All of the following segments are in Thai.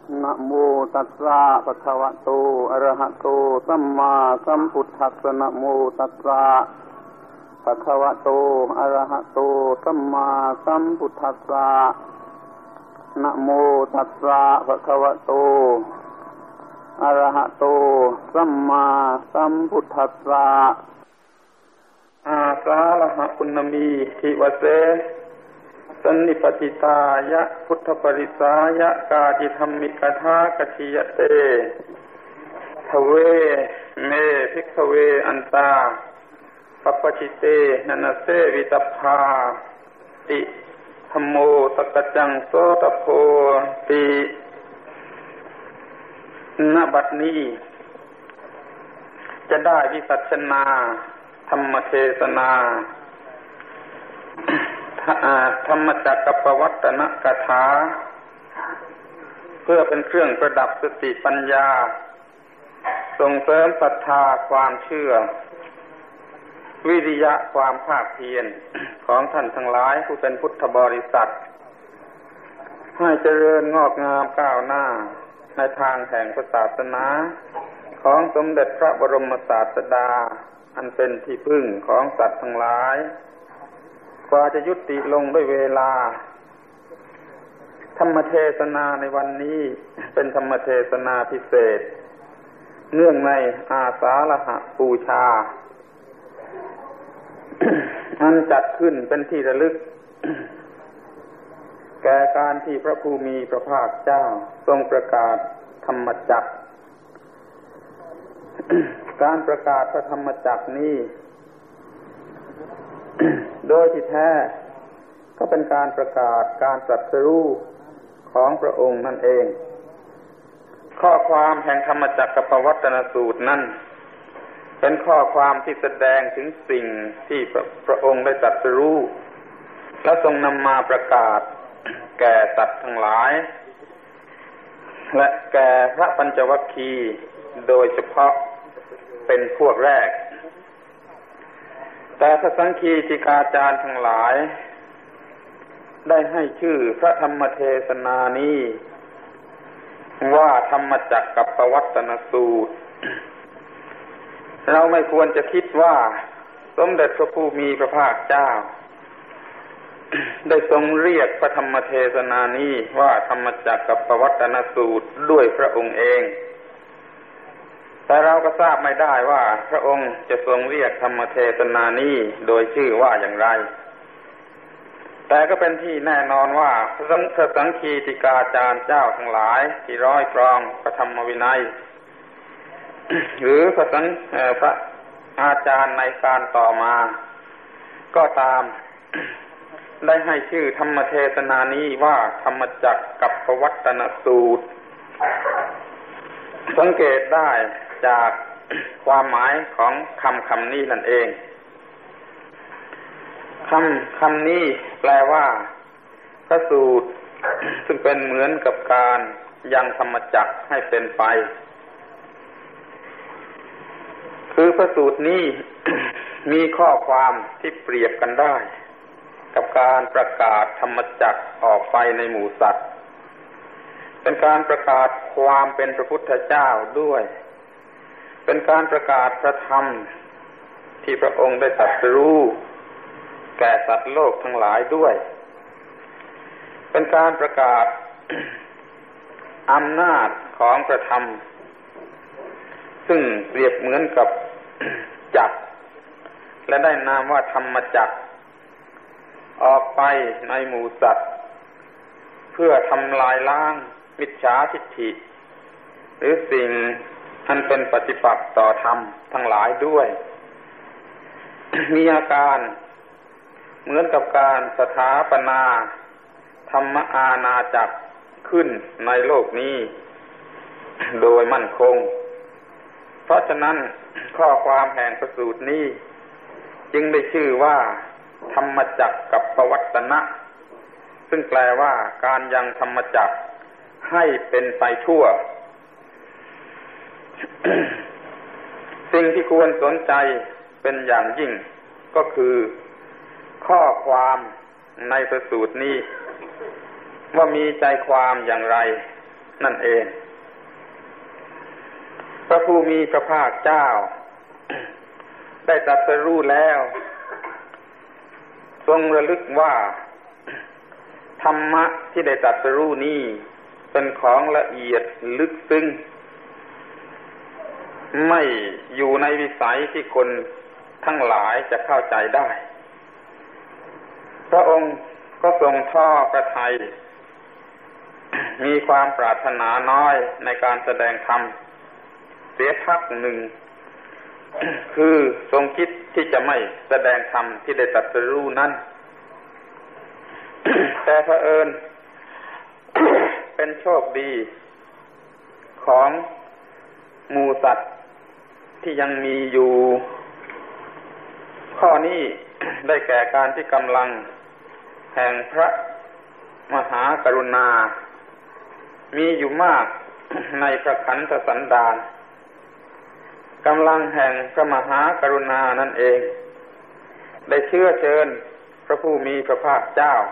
นะโมตัสสะภะคะวะโตอะระหะโตสัมมาสัมพุทธัสสะนะโมตัสสะภะคะวะโตอะระหะโตสัมมาสัมพุทธัสสะนะโมตัสสะภะคะวะโตอะระหะโตสัมมาสัมพุทธัสสะอาสาฬหะปุณณมีทิวเสสันนิปติตายะพุทธปริสายะกาจิธัมมิกถากัจฉิยเตทเวเมภิกขเวอันตาปัปปชิเตนันเสวิตัพพาติธัมโมสักจังโสตโพติณบัดนี้จะได้วิสัชนาธรรมเทศนาธรรมจักรปวัตตนกถาเพื่อเป็นเครื่องประดับสติปัญญาส่งเสริมศรัทธาความเชื่อวิริยะความภาคเพียรของท่านทั้งหลายผู้เป็นพุทธบริษัทให้เจริญงอกงามก้าวหน้าในทางแห่งศาสนาของสมเด็จพระบรมศาสดาอันเป็นที่พึ่งของสัตว์ทั้งหลายกว่าจะยุติลงด้วยเวลาธรรมเทศนาในวันนี้เป็นธรรมเทศนาพิเศษเนื่องในอาสาฬหบูชา อันจัดขึ้นเป็นที่ระลึก แก่การที่พระผู้มีพระภาคเจ้าทรงประกาศธรรมจักร การประกาศพระธรรมจักรนี้ โดยที่แท้ก็เป็นการประกาศการตรัสรู้ของพระองค์นั่นเองข้อความแห่งธรรมจักรปวัตตนสูตรนั้นเป็นข้อความที่แสดงถึงสิ่งที่พระองค์ได้ตรัสรู้และทรงนำมาประกาศแก่สัตว์ทั้งหลายและแก่พระปัญจวัคคีย์โดยเฉพาะเป็นพวกแรกแต่พระสังฆีติกาจารย์ทั้งหลายได้ให้ชื่อพระธรรมเทศนานี้ว่าธรรมจักรปวัตตนสูตรเราไม่ควรจะคิดว่าสมเด็จพระผู้มีพระภาคเจ้าได้ทรงเรียกพระธรรมเทศนานี้ว่าธรรมจักรปวัตตนสูตรด้วยพระองค์เองแต่เราก็ทราบไม่ได้ว่าพระองค์จะทรงเรียกธรรมเทศนานี้โดยชื่อว่าอย่างไรแต่ก็เป็นที่แน่นอนว่าพระสังฆีติกาจารย์เจ้าทั้งหลายที่ร้อยกรองพระธรรมวินัย หรือพระอาจารย์ในการต่อมาก็ตาม ได้ให้ชื่อธรรมเทศนานี้ว่าธรรมจักรกับปวัตตนสูตรสังเกตได้จากความหมายของคำนี้นั่นเองคำนี้แปลว่าพระสูตรซึ่งเป็นเหมือนกับการยังธรรมจักรให้เป็นไปคือพระสูตรนี้ มีข้อความที่เปรียบกันได้กับการประกาศธรรมจักรออกไปในหมู่สัตว์เป็นการประกาศความเป็นพระพุทธเจ้าด้วยเป็นการประกาศพระธรรมที่พระองค์ได้ตรัสรู้แก่สัตว์โลกทั้งหลายด้วยเป็นการประกาศ อำนาจของพระธรรมซึ่งเปรียบเหมือนกับ จักรและได้นามว่าธรรมจักรออกไปในหมู่สัตว์เพื่อทำลายล้างมิจฉาทิฏฐิหรือสิ่งอันเป็นปฏิปักษ์ต่อธรรมทั้งหลายด้วย มีอาการเหมือนกับการสถาปนาธรรมอาณาจักรขึ้นในโลกนี้โดยมั่นคงเพราะฉะนั้นข้อความแห่งพระสูตรนี้จึงได้ชื่อว่าธรรมจักรกับปวัตตนะซึ่งแปลว่าการยังธรรมจักรให้เป็นไปทั่ว สิ่งที่ควรสนใจเป็นอย่างยิ่งก็คือข้อความในพระสูตรนี้ว่ามีใจความอย่างไรนั่นเองพระผู้มีพระภาคเจ้าได้ตรัสรู้แล้วทรงระลึกว่าธรรมะที่ได้ตรัสรู้นี้เป็นของละเอียดลึกซึ้งไม่อยู่ในวิสัยที่คนทั้งหลายจะเข้าใจได้พระองค์ก็ทรงทอดพระทัยมีความปรารถนาน้อยในการแสดงธรรมเสียพักหนึ่งคือทรงคิดที่จะไม่แสดงธรรมที่ได้ตรัสรู้นั้นแต่เผอิญเป็นโชคดีของหมู่สัตว์ที่ยังมีอยู่ข้อนี้ได้แก่การที่กำลังแห่งพระมหากรุณามีอยู่มากในพระขันธสันดานกำลังแห่งพระมหากรุณานั่นเองได้เชื้อเชิญพระผู้มีพระภาคเจ้า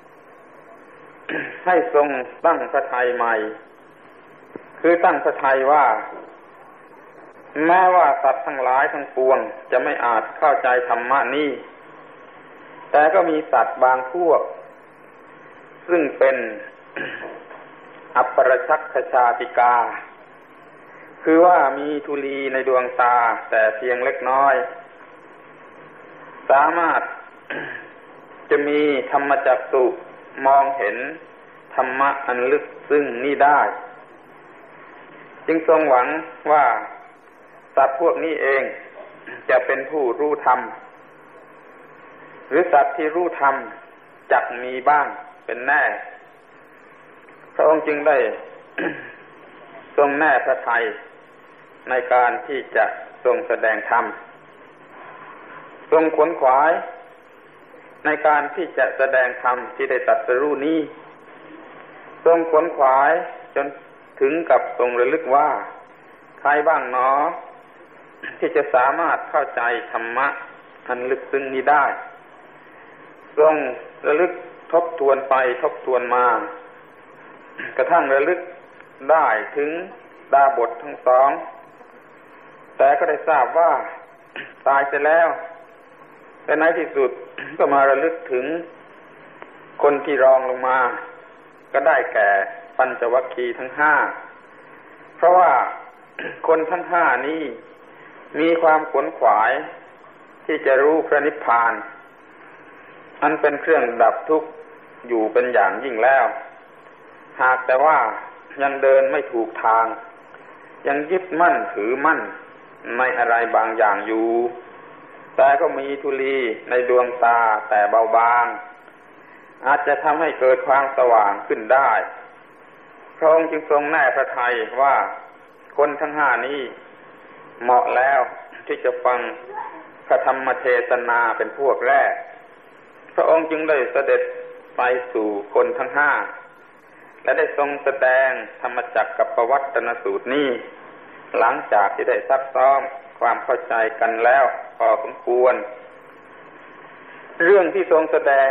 ให้ทรงตั้งพระทัยใหม่คือตั้งพระทัยว่าแม้ว่าสัตว์ทั้งหลายทั้งปวงจะไม่อาจเข้าใจธรรมะนี้แต่ก็มีสัตว์บางพวกซึ่งเป็นอัปปรชักขชาติกาคือว่ามีธุลีในดวงตาแต่เพียงเล็กน้อยสามารถจะมีธรรมจักษุมองเห็นธรรมะอันลึกซึ้งนี้ได้จึงทรงหวังว่าสัตว์พวกนี้เองจะเป็นผู้รู้ธรรมหรือสัตว์ที่รู้ธรรมจักมีบ้างเป็นแน่พระองค์จึงได้ ทรงแน่พระทัยในการที่จะทรงแสดงธรรมทรงขวนขวายในการที่จะแสดงธรรมที่ได้ตรัสรู้นี้ทรงขวนขวายจนถึงกับทรงระลึกว่าใครบ้างหนอที่จะสามารถเข้าใจธรรมะอันลึกซึ้งนี้ได้ทรงระลึกทบทวนไปทบทวนมากระทั่งระลึกได้ถึงดาบททั้งสองแต่ก็ได้ทราบว่าตายไปแล้วแต่ในที่สุดก็มาระลึกถึงคนที่รองลงมาก็ได้แก่ปัญจวัคคีย์ทั้งห้าเพราะว่าคนทั้งห้านี้มีความขวนขวายที่จะรู้พระนิพพานอันเป็นเครื่องดับทุกข์อยู่เป็นอย่างยิ่งแล้วหากแต่ว่ายังเดินไม่ถูกทางยังยึดมั่นถือมั่นในอะไรบางอย่างอยู่แต่ก็มีธุลีในดวงตาแต่เบาบางอาจจะทำให้เกิดความสว่างขึ้นได้พระองค์จึงทรงแน่พระทัยว่าคนทั้งห้านี้เหมาะแล้วที่จะฟังพระธรรมเทศนาเป็นพวกแรกพระองค์จึงได้เสด็จไปสู่คนทั้งห้าและได้ทรงแสดงธรรมจักรกับปวัตตนสูตรนี้หลังจากที่ได้ซักซ้อมความเข้าใจกันแล้วพอสมควรเรื่องที่ทรงแสดง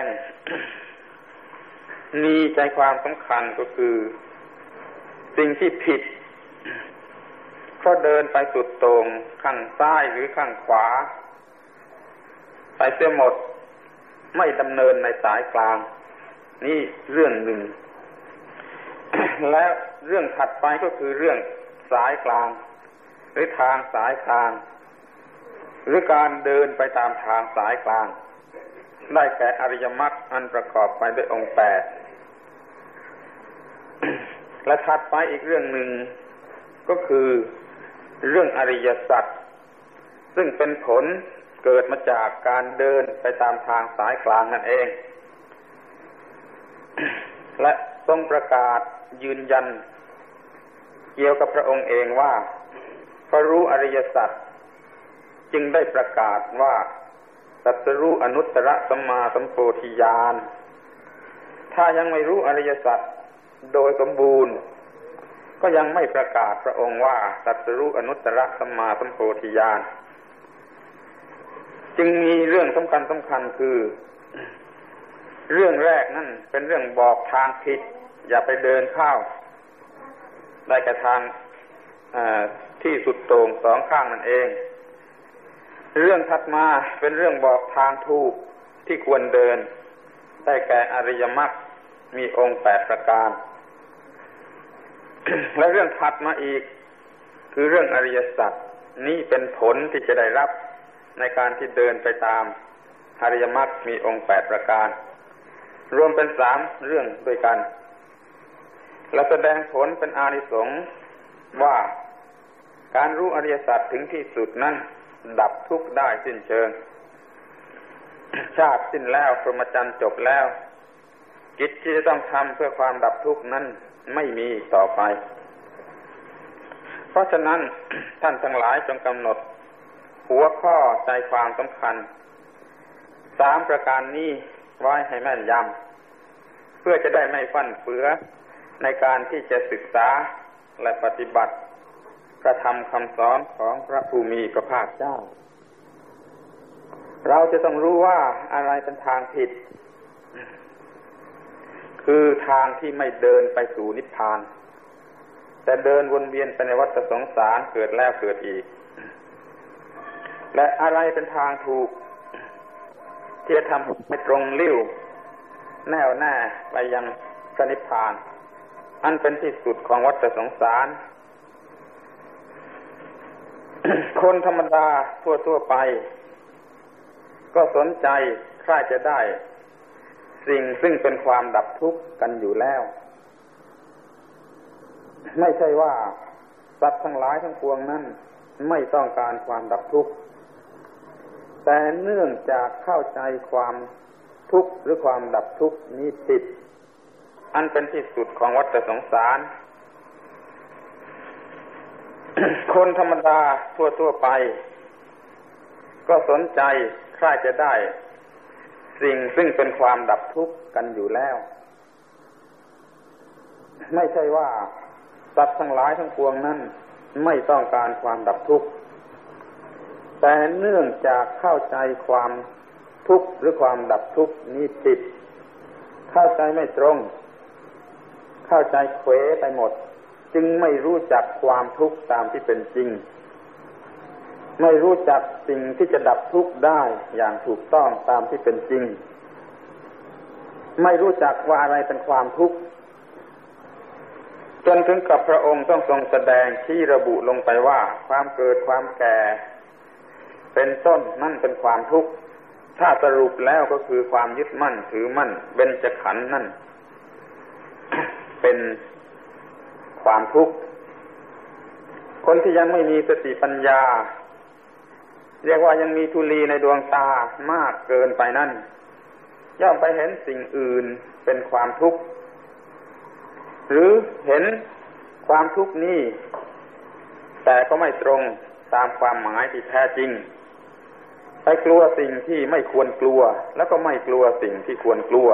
มีใจความสำคัญก็คือสิ่งที่ผิดเพราะเดินไปสุดโต่งข้างซ้ายหรือข้างขวาไปเสียหมดไม่ดำเนินในสายกลางนี่เรื่องหนึ่ง และเรื่องถัดไปก็คือเรื่องสายกลางหรือทางสายกลางหรือการเดินไปตามทางสายกลางได้แก่อริยมรรคอันประกอบไปด้วยองค์ 8 และถัดไปอีกเรื่องหนึ่งก็คือเรื่องอริยสัจซึ่งเป็นผลเกิดมาจากการเดินไปตามทางสายกลางนั่นเอง และทรงประกาศยืนยันเกี่ยวกับพระองค์เองว่าพอรู้อริยสัจจึงได้ประกาศว่าตรัสรู้อนุตตรสัมมาสัมโพธิญาณถ้ายังไม่รู้อริยสัจโดยสมบูรณ์ก็ยังไม่ประกาศพระองค์ว่าตรัสรู้อนุตตรสัมมาสัมโพธิญาณจึงมีเรื่องสำคัญคือเรื่องแรกนั่นเป็นเรื่องบอกทางผิดอย่าไปเดินเข้าได้แก่ทางที่สุดโต่งสองข้างนั่นเองเรื่องถัดมาเป็นเรื่องบอกทางถูกที่ควรเดินได้แก่อริยมรรคมีองค์8ประการ และเรื่องถัดมาอีกคือเรื่องอริยสัจนี่เป็นผลที่จะได้รับในการที่เดินไปตามอริยมรรคมีองค์8ประการรวมเป็น3เรื่องด้วยกันและแสดงผลเป็นอานิสงส์ว่าการรู้อริยสัจถึงที่สุดนั้นดับทุกข์ได้สิ้นเชิงชาติสิ้นแล้วพรหมจรรย์จบแล้วกิจที่จะต้องทำเพื่อความดับทุกข์นั้นไม่มีต่อไปเพราะฉะนั้น ท่านทั้งหลายจงกำหนดหัวข้อใจความสำคัญ3ประการนี้ไว้ให้แม่นยำเพื่อจะได้ไม่ฟั่นเฟือในการที่จะศึกษาและปฏิบัติพระธรรมคำสอนของพระผู้มีพระภาคเจ้าเราจะต้องรู้ว่าอะไรเป็นทางผิดคือทางที่ไม่เดินไปสู่นิพพานแต่เดินวนเวียนไปในวัฏสงสารเกิดแล้วเกิดอีกและอะไรเป็นทางถูกที่จะทำให้ตรงลิ่วแน่วแน่ไปยังพระนิพพานอันเป็นที่สุดของวัฏสงสาร คนธรรมดาทั่วไปก็สนใจใคร่จะได้สิ่งซึ่งเป็นความดับทุกข์กันอยู่แล้วไม่ใช่ว่าสัตว์ทั้งหลายทั้งปวงนั้นไม่ต้องการความดับทุกข์แต่เนื่องจากเข้าใจความทุกข์หรือความดับทุกข์นี้ผิดอันเป็นที่สุดของวัฏสงสาร คนธรรมดาทั่วไปก็สนใจใคร่จะได้สิ่งซึ่งเป็นความดับทุกข์กันอยู่แล้วไม่ใช่ว่าสัตว์ทั้งหลายทั้งปวงนั้นไม่ต้องการความดับทุกข์แต่เนื่องจากเข้าใจความทุกข์หรือความดับทุกข์นี้ผิดเข้าใจไม่ตรงเข้าใจเขวไปหมดจึงไม่รู้จักความทุกข์ตามที่เป็นจริงไม่รู้จักสิ่งที่จะดับทุกข์ได้อย่างถูกต้องตามที่เป็นจริงไม่รู้จักว่าอะไรเป็นความทุกข์จนถึงกับพระองค์ต้องทรงแสดงชี้ระบุลงไปว่าความเกิดความแก่เป็นต้นนั่นเป็นความทุกข์ถ้าสรุปแล้วก็คือความยึดมั่นถือมั่นเบญจขันธ์นั่น เป็นความทุกข์คนที่ยังไม่มีสติปัญญาเรียกว่ายังมีธุลีในดวงตามากเกินไปนั่นย่อมไปเห็นสิ่งอื่นเป็นความทุกข์หรือเห็นความทุกข์นี้แต่ก็ไม่ตรงตามความหมายที่แท้จริงไปกลัวสิ่งที่ไม่ควรกลัวแล้วก็ไม่กลัวสิ่งที่ควรกลัว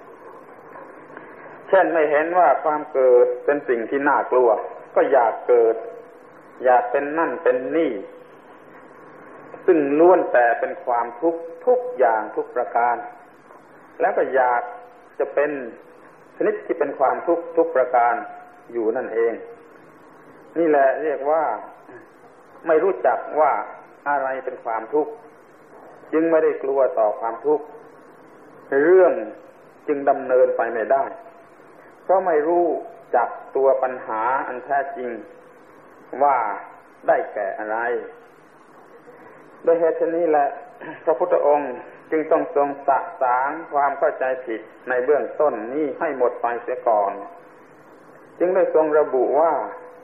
เช่นไม่เห็นว่าความเกิดเป็นสิ่งที่น่ากลัวก็อยากเกิดอยากเป็นนั่นเป็นนี่ซึ่งล้วนแต่เป็นความทุกข์ทุกอย่างทุกประการแล้วก็อยากจะเป็นชนิดที่เป็นความทุกข์ทุกประการอยู่นั่นเองนี่แหละเรียกว่าไม่รู้จักว่าอะไรเป็นความทุกข์จึงไม่ได้กลัวต่อความทุกข์เรื่องจึงดำเนินไปไม่ได้เพราะไม่รู้จักตัวปัญหาอันแท้จริงว่าได้แก่อะไรโดยเหตุนี้แหละพระพุทธองค์จึงต้องทรงสะสางความเข้าใจผิดในเบื้องต้นนี้ให้หมดไปเสียก่อนจึงได้ทรงระบุว่า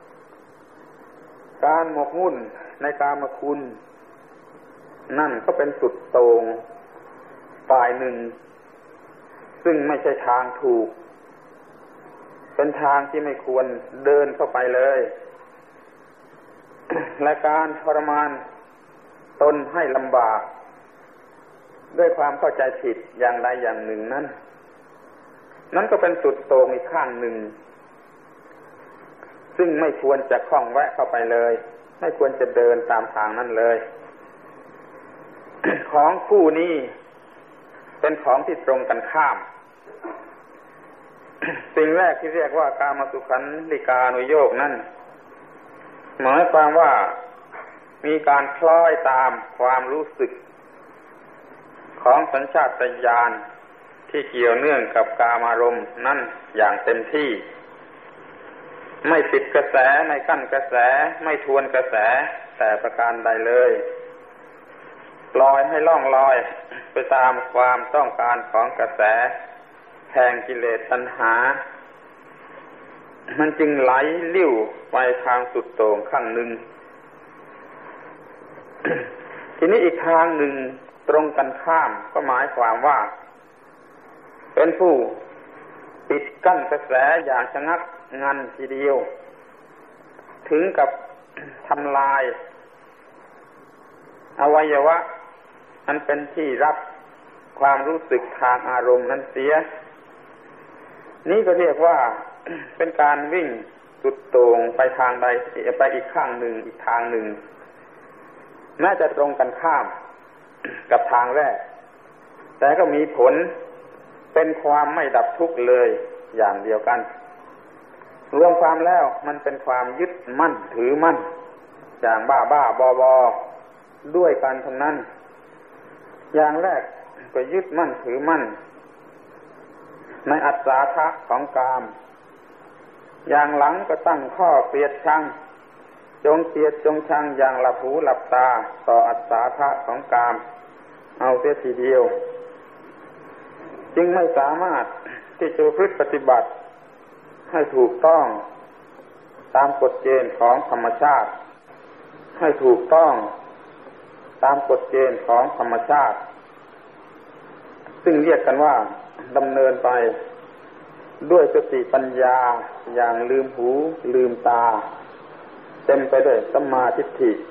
การหมกมุ่นในกามคุณนั่นก็เป็นสุดโต่งฝ่ายหนึ่งซึ่งไม่ใช่ทางถูกเป็นทางที่ไม่ควรเดินเข้าไปเลย และการทรมานตนให้ลำบากด้วยความเข้าใจผิดอย่างใดอย่างหนึ่งนั้นก็เป็นสุดโต่งอีกข้างหนึ่งซึ่งไม่ควรจะคล้องแวะเข้าไปเลยไม่ควรจะเดินตามทางนั้นเลย ของคู่นี้เป็นของที่ตรงกันข้ามสิ่งแรกที่เรียกว่ากามสุขันธิกานุโยคนั้นหมายความว่ามีการคล้อยตามความรู้สึกของสัญชาตญาณที่เกี่ยวเนื่องกับกามอารมณ์นั่นอย่างเต็มที่ไม่ติดกระแสไม่กั้นกระแสไม่ทวนกระแสแต่ประการใดเลยปล่อยให้ล่องลอยไปตามความต้องการของกระแสแห่งกิเลสตัณหามันจึงไหลลิ่วไปทางสุดโต่งข้างหนึ่ง ทีนี้อีกทางหนึ่งตรงกันข้ามก็หมายความว่าเป็นผู้ปิดกั้นกระแสอย่างชะงักงันทีเดียวถึงกับทำลายอวัยวะอันเป็นที่รับความรู้สึกทางอารมณ์นั้นเสียนี่ก็เรียกว่า เป็นการวิ่งสุดโต่งไปทางใดไปอีกข้างหนึ่งอีกทางหนึ่งแม้จะตรงกันข้ามกับทางแรกแต่ก็มีผลเป็นความไม่ดับทุกข์เลยอย่างเดียวกันรวมความแล้วมันเป็นความยึดมั่นถือมั่นอย่างบ้าบอด้วยกันทั้งนั้นอย่างแรกก็ยึดมั่นถือมั่นในอัตตาทะของกามอย่างหลังก็ตั้งข้อเกลียดชังจงเกลียดจงชังอย่างหลับหูหลับตาต่ออัตตาทะของกามเอาเสียทีเดียวจึงไม่สามารถที่จะพฤติปฏิบัติให้ถูกต้องตามกฎเกณฑ์ของธรรมชาติให้ถูกต้องตามกฎเกณฑ์ของธรรมชาติซึ่งเรียกกันว่าดำเนินไปด้วยสติปัญญาอย่างลืมหูลืมตาเต็มไปด้วยสัมมาทิฏฐิ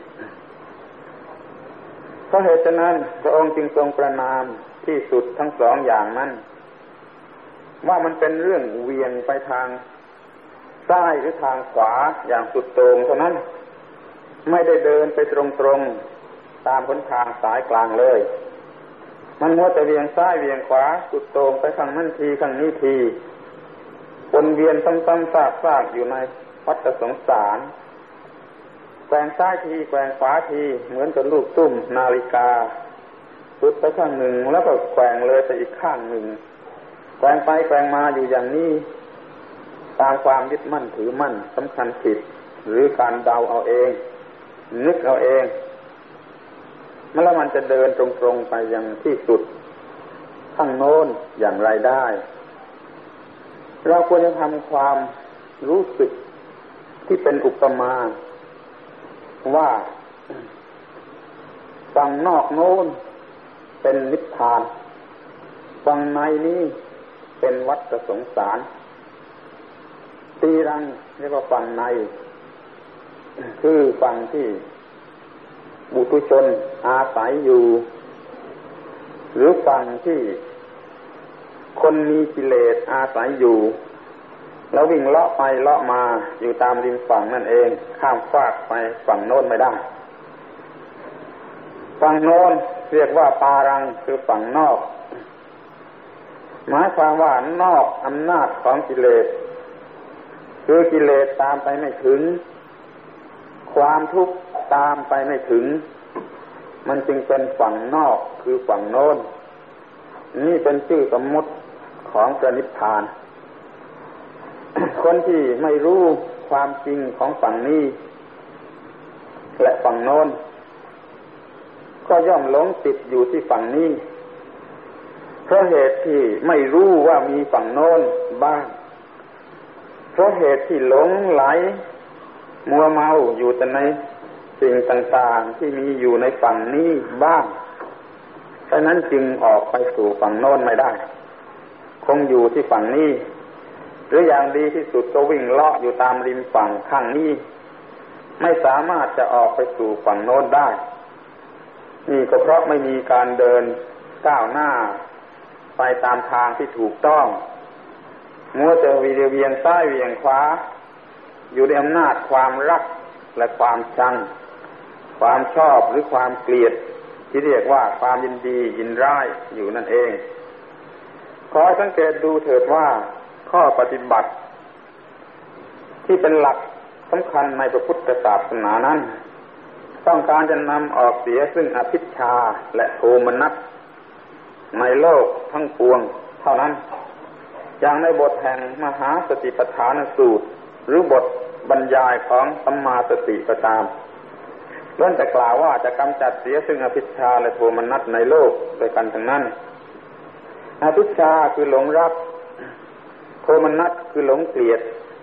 เพราะเหตุฉะนั้นพระองค์จึงทรงประณามที่สุดทั้งสองอย่างนั้นว่ามันเป็นเรื่องเวียงไปทางซ้ายหรือทางขวาอย่างสุดโต่งเท่านั้นไม่ได้เดินไปตรงๆตามหนทางสายกลางเลยมันมัวแต่เวียงซ้ายเวียงขวาสุดโต่งไปข้างนั้นทีข้างนี้ทีวนเวียนซ้ำๆซากๆอยู่ในวัฏสงสารแกว่งซ้ายทีแกว่งขวาทีเหมือนกับลูกตุ้มนาฬิกาสุดไปข้างหนึ่งแล้วก็แกว่งเลยไปอีกข้างหนึ่งแกว่งไปแกว่งมาอยู่อย่างนี้ตามความยึดมั่นถือมั่นสำคัญผิดหรือการเดาเอาเองนึกเอาเองแล้วมันจะเดินตรงๆไปยังที่สุดข้างโน้นอย่างไรได้เราควรจะทำความรู้สึกที่เป็นอุปมาว่าฝั่งนอกโน้นเป็นนิพพานฝั่งในนี้เป็นวัฏสงสารตีรังเรียกว่าฝั่งในคือฝั่งที่บุตุชนอาศัยอยู่หรือฝั่งที่คนมีกิเลสอาศัยอยู่แล้ววิ่งเลาะไปเลาะมาอยู่ตามริมฝั่งนั่นเองข้ามฟากไปฝั่งโน้นไม่ได้ฝั่งโน้นเรียกว่าปารังคือฝั่งนอกหมายความว่านอกอำนาจของกิเลสคือกิเลสตามไปไม่ถึงความทุกข์ตามไปไม่ถึงมันจึงเป็นฝั่งนอกคือฝั่งโน้นนี่เป็นชื่อสมมุติของพระนิพพาน คนที่ไม่รู้ความจริงของฝั่งนี้และฝั่งโน้นก็ย่อมหลงติดอยู่ที่ฝั่งนี้เพราะเหตุที่ไม่รู้ว่ามีฝั่งโน้นบ้างเพราะเหตุที่หลงไหลมัวเมาอยู่แต่ในสิ่งต่างๆที่มีอยู่ในฝั่งนี้บ้างฉะนั้นจึงออกไปสู่ฝั่งโน้นไม่ได้คงอยู่ที่ฝั่งนี้หรืออย่างดีที่สุดก็วิ่งเลาะอยู่ตามริมฝั่งข้างนี้ไม่สามารถจะออกไปสู่ฝั่งโน้นได้นี่ก็เพราะไม่มีการเดินก้าวหน้าไปตามทางที่ถูกต้องมัวแต่เวียงซ้ายเวียงขวาอยู่ในอำนาจความรักและความชังความชอบหรือความเกลียดที่เรียกว่าความยินดียินร้ายอยู่นั่นเองขอสังเกตดูเถิดว่าข้อปฏิบัติที่เป็นหลักสำคัญในพระพุทธศาสนานั้นต้องการจะนำออกเสียซึ่งอภิชฌาและโทมนัสในโลกทั้งปวงเท่านั้นอย่างในบทแห่งมหาสติปัฏฐานสูตรหรือบทบรรยายของสัมมาสติก็ตามล้วนแต่กล่าวว่าจะกำจัดเสียซึ่งอภิชฌาและโทมนัสในโลกโดยกันทั้งนั้นอภิชฌาคือหลงรักโทมนัสคือหลงเกลียด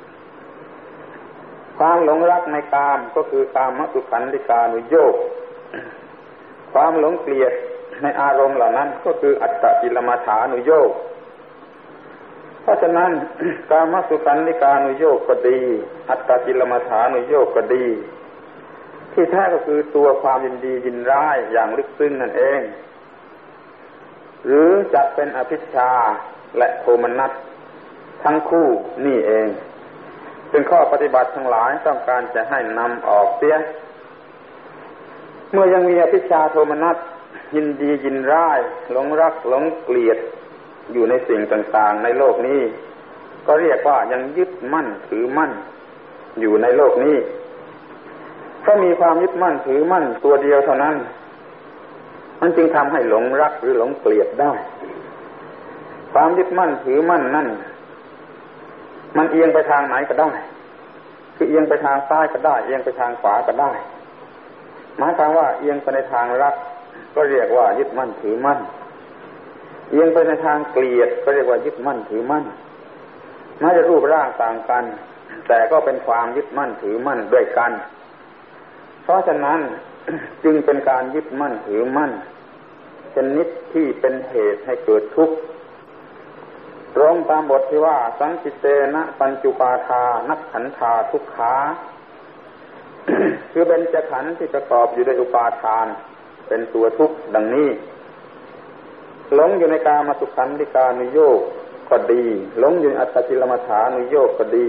ความหลงรักในกามก็คือกามสุขันธิกานุโยคความหลงเกลียดในอารมณ์เหล่านั้นก็คืออัตตกิลมัฏฐานุโยคเพราะฉะนั้นกามสุขันธิกานุโยคก็ดีอัตตกิลมัฏฐานุโยคก็ดีที่แท้ก็คือตัวความยินดียินร้ายอย่างลึกซึ้งนั่นเองหรือจัดเป็นอภิชฌาและโทมนัสทั้งคู่นี่เองเป็นข้อปฏิบัติทั้งหลายต้องการจะให้นำออกเสียเมื่อยังมีอภิชฌาโทมนัสยินดียินร้ายหลงรักหลงเกลียดอยู่ในสิ่งต่างๆในโลกนี้ก็เรียกว่ายังยึดมั่นถือมั่นอยู่ในโลกนี้ถ้ามีความยึดมั่นถือมั่นตัวเดียวเท่านั้นมันจึงทำให้หลงรักหรือหลงเกลียดได้ความยึดมั่นถือมั่นนั่นมันเอียงไปทางไหนก็ได้คือเอียงไปทางซ้ายก็ได้เอียงไปทางขวาก็ได้หมายความว่าเอียงไปในทางรักก็เรียกว่ายึดมั่นถือมั่นเอียงไปในทางเกลียดก็เรียกว่ายึดมั่นถือมั่นแม้จะรูปร่างต่างกันแต่ก็เป็นความยึดมั่นถือมั่นด้วยกันเพราะฉะนั้น จึงเป็นการยึดมั่นถือมั่นชนิดที่เป็นเหตุให้เกิดทุกข์ตรงตามบทที่ว่าสังคิเตนะปัญจุปาทานักขันธาทุกขา คือเบญจขันธ์ที่ประกอบอยู่ด้วยอุปาทานเป็นตัวทุกข์ดังนี้หลงอยู่ในกามสุขันธิกานุโยคก็ดีหลงอยู่ในอัตตกิลมัฏฐานุโยคก็ดี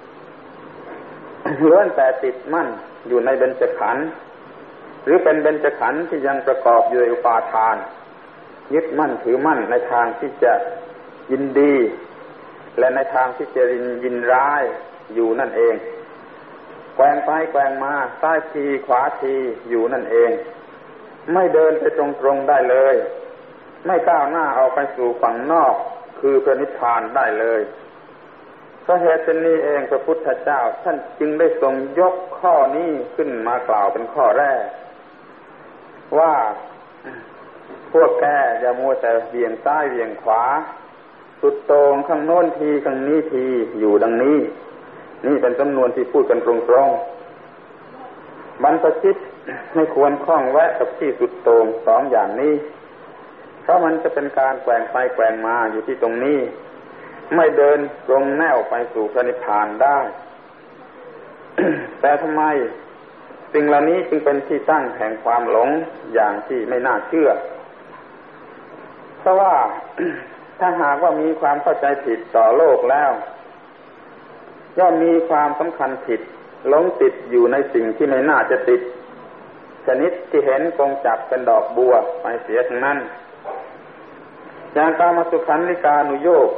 ล้วนแต่ติดมั่นอยู่ในเบญจขันธ์หรือเป็นเบญจขันธ์ที่ยังประกอบอยู่ด้วยอุปาทานยึดมั่นถือมั่นในทางที่จะยินดีและในทางที่จะยินร้ายอยู่นั่นเองแกว่งไปแกว่งมาซ้ายทีขวาทีอยู่นั่นเองไม่เดินไปตรงๆได้เลยไม่ก้าวหน้าออกไปสู่ฝั่งนอกคือพระนิพพานได้เลยเพราะเหตุเป็นนี้เองพระพุทธเจ้าท่านจึงได้ทรงยกข้อนี้ขึ้นมากล่าวเป็นข้อแรกว่าพวกแกอย่ามัวแต่เบี่ยงซ้ายเบี่ยงขวาสุดโต่งข้างโน้นทีข้างนี้ทีอยู่ดังนี้นี่เป็นจำนวนที่พูดกันตรงๆบรรพชิตไม่ควรคล้องแวะกับที่สุดโต่งสองอย่างนี้เพราะมันจะเป็นการแกว่งไปแกว่งมาอยู่ที่ตรงนี้ไม่เดินตรงแนวไปสู่พระนิพพานได้ แต่ทำไมสิ่งเหล่านี้จึงเป็นที่ตั้งแห่งความหลงอย่างที่ไม่น่าเชื่อเพราะว่า ถ้าหากว่ามีความเข้าใจผิดต่อโลกแล้วย่อมมีความสำคัญผิดหลงติดอยู่ในสิ่งที่ไม่น่าจะติดชนิดที่เห็นกงจักรเป็นดอกบัวไปเสียทั้งนั้นอย่างกามสุขันธิกานุโยค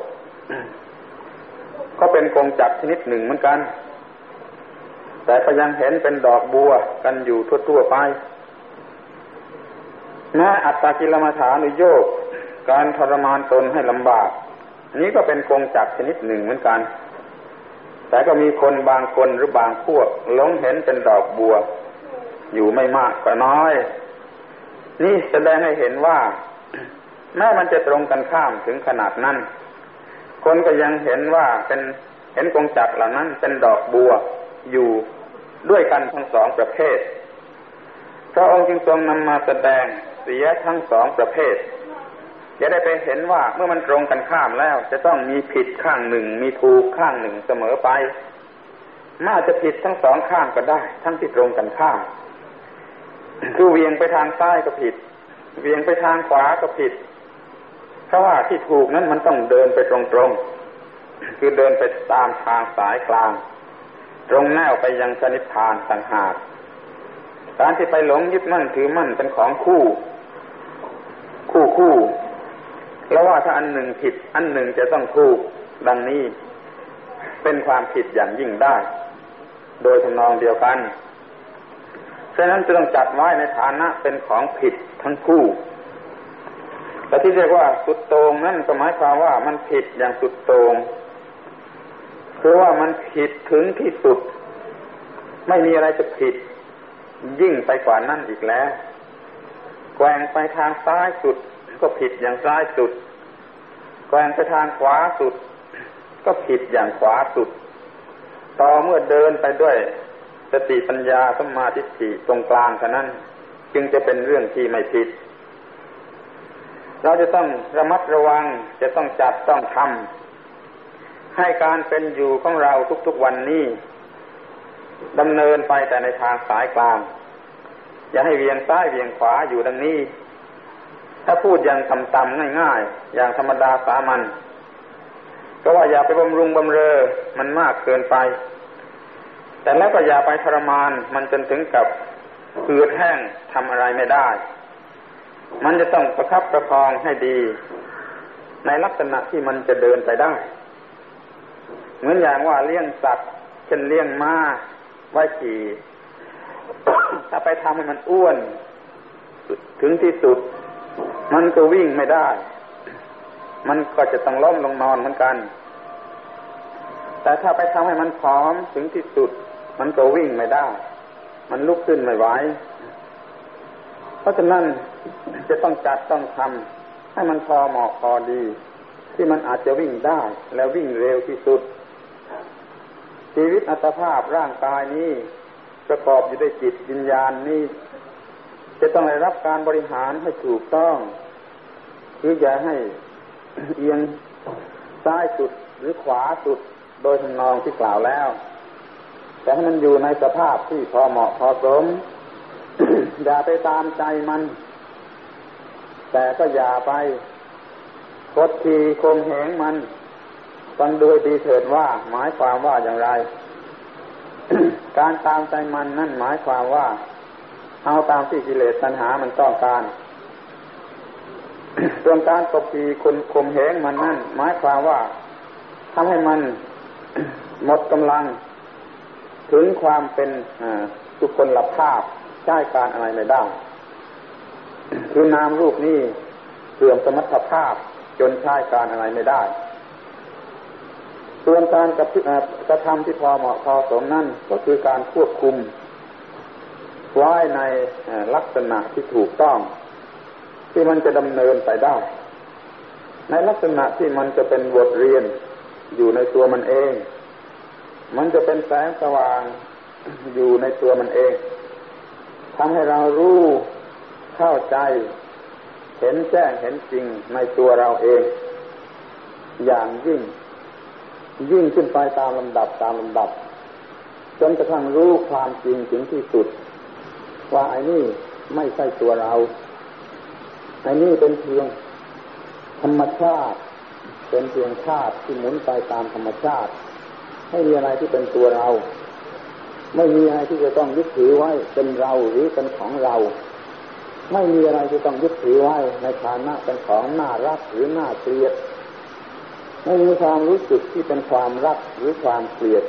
ก็เป็นกงจักรชนิดหนึ่งเหมือนกันแต่ก็ยังเห็นเป็นดอกบัวกันอยู่ทั่วๆไปแม้อัตตกิลมัฏฐานุโยคการทรมานตนให้ลำบากนี้ก็เป็นกงจักรชนิดหนึ่งเหมือนกันแต่ก็มีคนบางคนหรือบางพวกหลงเห็นเป็นดอกบัวอยู่ไม่มากก็น้อยนี่แสดงให้เห็นว่าแม้มันจะตรงกันข้ามถึงขนาดนั้นคนก็ยังเห็นว่าเห็นกงจักรเหล่านั้นเป็นดอกบัวอยู่ด้วยกันทั้งสองประเภทพระองค์จึงทรงนำมาแสดงเสียทั้งสองประเภทจะได้ไปเห็นว่าเมื่อมันตรงกันข้ามแล้วจะต้องมีผิดข้างหนึ่งมีถูกข้างหนึ่งเสมอไปน่าจะผิดทั้งสองข้างก็ได้ทั้งที่ตรงกันข้ามคือเวียงไปทางซ้ายก็ผิดเวียงไปทางขวาก็ผิดเพราะว่าที่ถูกนั้นมันต้องเดินไปตรงๆคือเดินไปตามทางสายกลางตรงแนวไปยังพระนิพพานต่างหากการที่ไปหลงยึดมั่นถือมั่นเป็นของคู่แล้วว่าถ้าอันหนึ่งผิดอันหนึ่งจะต้องถูกดังนี้เป็นความผิดอย่างยิ่งได้โดยทำนองเดียวกันฉะนั้นจึงต้องจัดไว้ในฐานะเป็นของผิดทั้งคู่แต่ที่เรียกว่าสุดโต่งนั่นก็หมายความว่ามันผิดอย่างสุดโต่งคือว่ามันผิดถึงที่สุดไม่มีอะไรจะผิดยิ่งไปกว่านั้นอีกแล้วแกว่งไปทางซ้ายสุดก็ผิดอย่างซ้ายสุดแกว่งไปทางขวาสุดก็ผิดอย่างขวาสุดต่อเมื่อเดินไปด้วยสติปัญญาสัมมาทิฏฐิตรงกลางเท่านั้นจึงจะเป็นเรื่องที่ไม่ผิดเราจะต้องระมัดระวังจะต้องจัดต้องทำให้การเป็นอยู่ของเราทุกๆวันนี้ดำเนินไปแต่ในทางสายกลางอย่าให้เวียงซ้ายเวียงขวาอยู่ดังนี้ถ้าพูดอย่างต่ำๆง่ายๆอย่างธรรมดาสามัญก็ว่าอย่าไปบำรุงบำเรอมันมากเกินไปแต่แล้วก็อย่าไปทรมานมันจนถึงกับเหือดแห้งทำอะไรไม่ได้มันจะต้องประคับประคองให้ดีในลักษณะที่มันจะเดินไปได้เหมือนอย่างว่าเลี้ยงสัตว์เช่นเลี้ยงม้าไว้ขี่ถ้าไปทำให้มันอ้วนถึงที่สุดมันก็วิ่งไม่ได้มันก็จะต้องล้มลงนอนเหมือนกันแต่ถ้าไปทำให้มันผอมถึงที่สุดมันก็วิ่งไม่ได้มันลุกขึ้นไม่ไหวเพราะฉะนั้นจะต้องจัดต้องทำให้มันพอเหมาะพอดีที่มันอาจจะวิ่งได้แล้ววิ่งเร็วที่สุดชีวิตอัตภาพร่างกายนี้ประกอบอยู่ด้วยจิตวิญญาณนี้จะต้องได้รับการบริหารให้ถูกต้องคืออย่าให้เอียงซ้ายสุดหรือขวาสุดโดยทำนองที่กล่าวแล้วแต่ให้มันอยู่ในสภาพที่พอเหมาะพอสม อย่าไปตามใจมันแต่ก็อย่าไปกดขี่ข่มเหงมันฟังดูดีเถิดว่าหมายความว่าอย่างไร การตามใจมันนั่นหมายความว่าเอาตามที่กิเลสตัณหามันต้องการ ส่วนการกดขี่ข่มเหงมันนั่นหมายความว่าทำให้มัน หมดกำลังถึงความเป็นทุกคนหลับภาพใช้การอะไรไม่ได้ คือนามรูปนี้เสื่อมสมรรถภาพจนใช้การอะไรไม่ได้ส่วนการกระทำที่พอเหมาะพอสมนั่นก็คือการควบคุมไว้ในลักษณะที่ถูกต้องที่มันจะดำเนินไปได้ในลักษณะที่มันจะเป็นบทเรียนอยู่ในตัวมันเองมันจะเป็นแสงสว่างอยู่ในตัวมันเองทำให้เรารู้เข้าใจเห็นแจ้งเห็นจริงในตัวเราเองอย่างยิ่งขึ้นไปตามลำดับจนกระทั่งรู้ความจริงถึงที่สุดว่าไอ้นี่ไม่ใช่ตัวเราไอ้นี่เป็นเพียงธรรมชาติเป็นเพียงธาตุที่หมุนไปตามธรรมชาติไม่มีอะไรที่เป็นตัวเราไม่มีอะไรที่จะต้องยึดถือไว้เป็นเราหรือเป็นของเราไม่มีอะไรที่ต้องยึดถือไว้ในฐานะเป็นของน่ารักหรือน่าเกลียดไม่มีความรู้สึกที่เป็นความรักหรือความเกลียด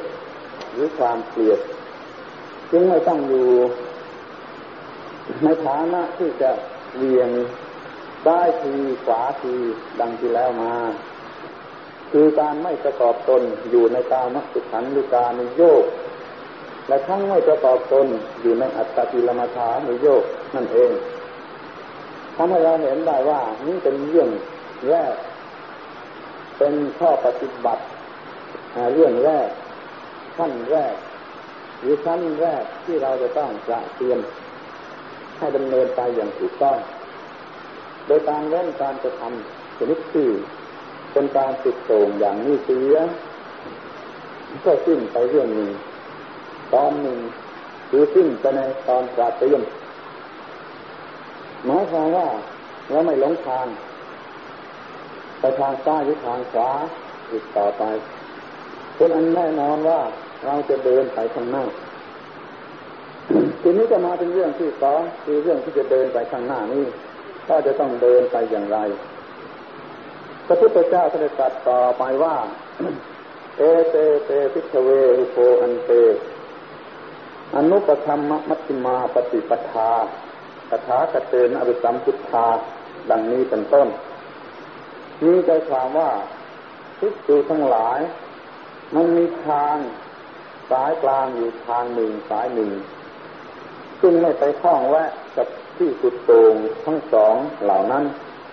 จึงไม่ต้องอยู่ในฐานะที่จะเวียงซ้ายทีขวาทีดังที่แล้วมาคือการไม่ประกอบตนอยู่ในกามสุขันธิกานุโยคและทั้งไม่ประกอบตนอยู่ในอัตตกิลมัฏฐานุโยคนั่นเองทำให้เราเห็นได้ว่านี่เป็นเรื่องแรกเป็นข้อปฏิบัติเรื่องแรกขั้นแรกหรือชั้นแรกที่เราจะต้องเตรียมให้ดำเนินไปอย่างถูกต้องโดยการเว้นการกระทำชนิดที่เป็นการสุดโต่งอย่างนี้เสียก็สิ้นไปเรื่องหนึ่งตอนหนึ่งคือสิ้นไปในตอนตราเตรียมหมายความว่าเราไม่หลงทางไปทางซ้ายหรือทางขวาอีกต่อไปเป็นอันแน่นอนว่าเราจะเดินไปข้างหน้าทีนี้จะมาเป็นเรื่องที่สองคือเรื่องที่จะเดินไปข้างหน้านี้ก็จะต้องเดินไปอย่างไรพระพุทธเจ้าได้ตรัสต่อไปว่าเอเตเตภิกขเวอุโภอันเตอนุปธัมมมัชฌิมาปฏิปทาตถาคตเตนะอภิสัมพุทธาดังนี้เป็นต้นนี้ใจความว่าภิกษุทั้งหลายมันมีทางสายกลางอยู่ทางหนึ่งสายหนึ่งซึ่งไม่ไปคล้องแวะกับที่สุดโต่งทั้งสองเหล่านั้น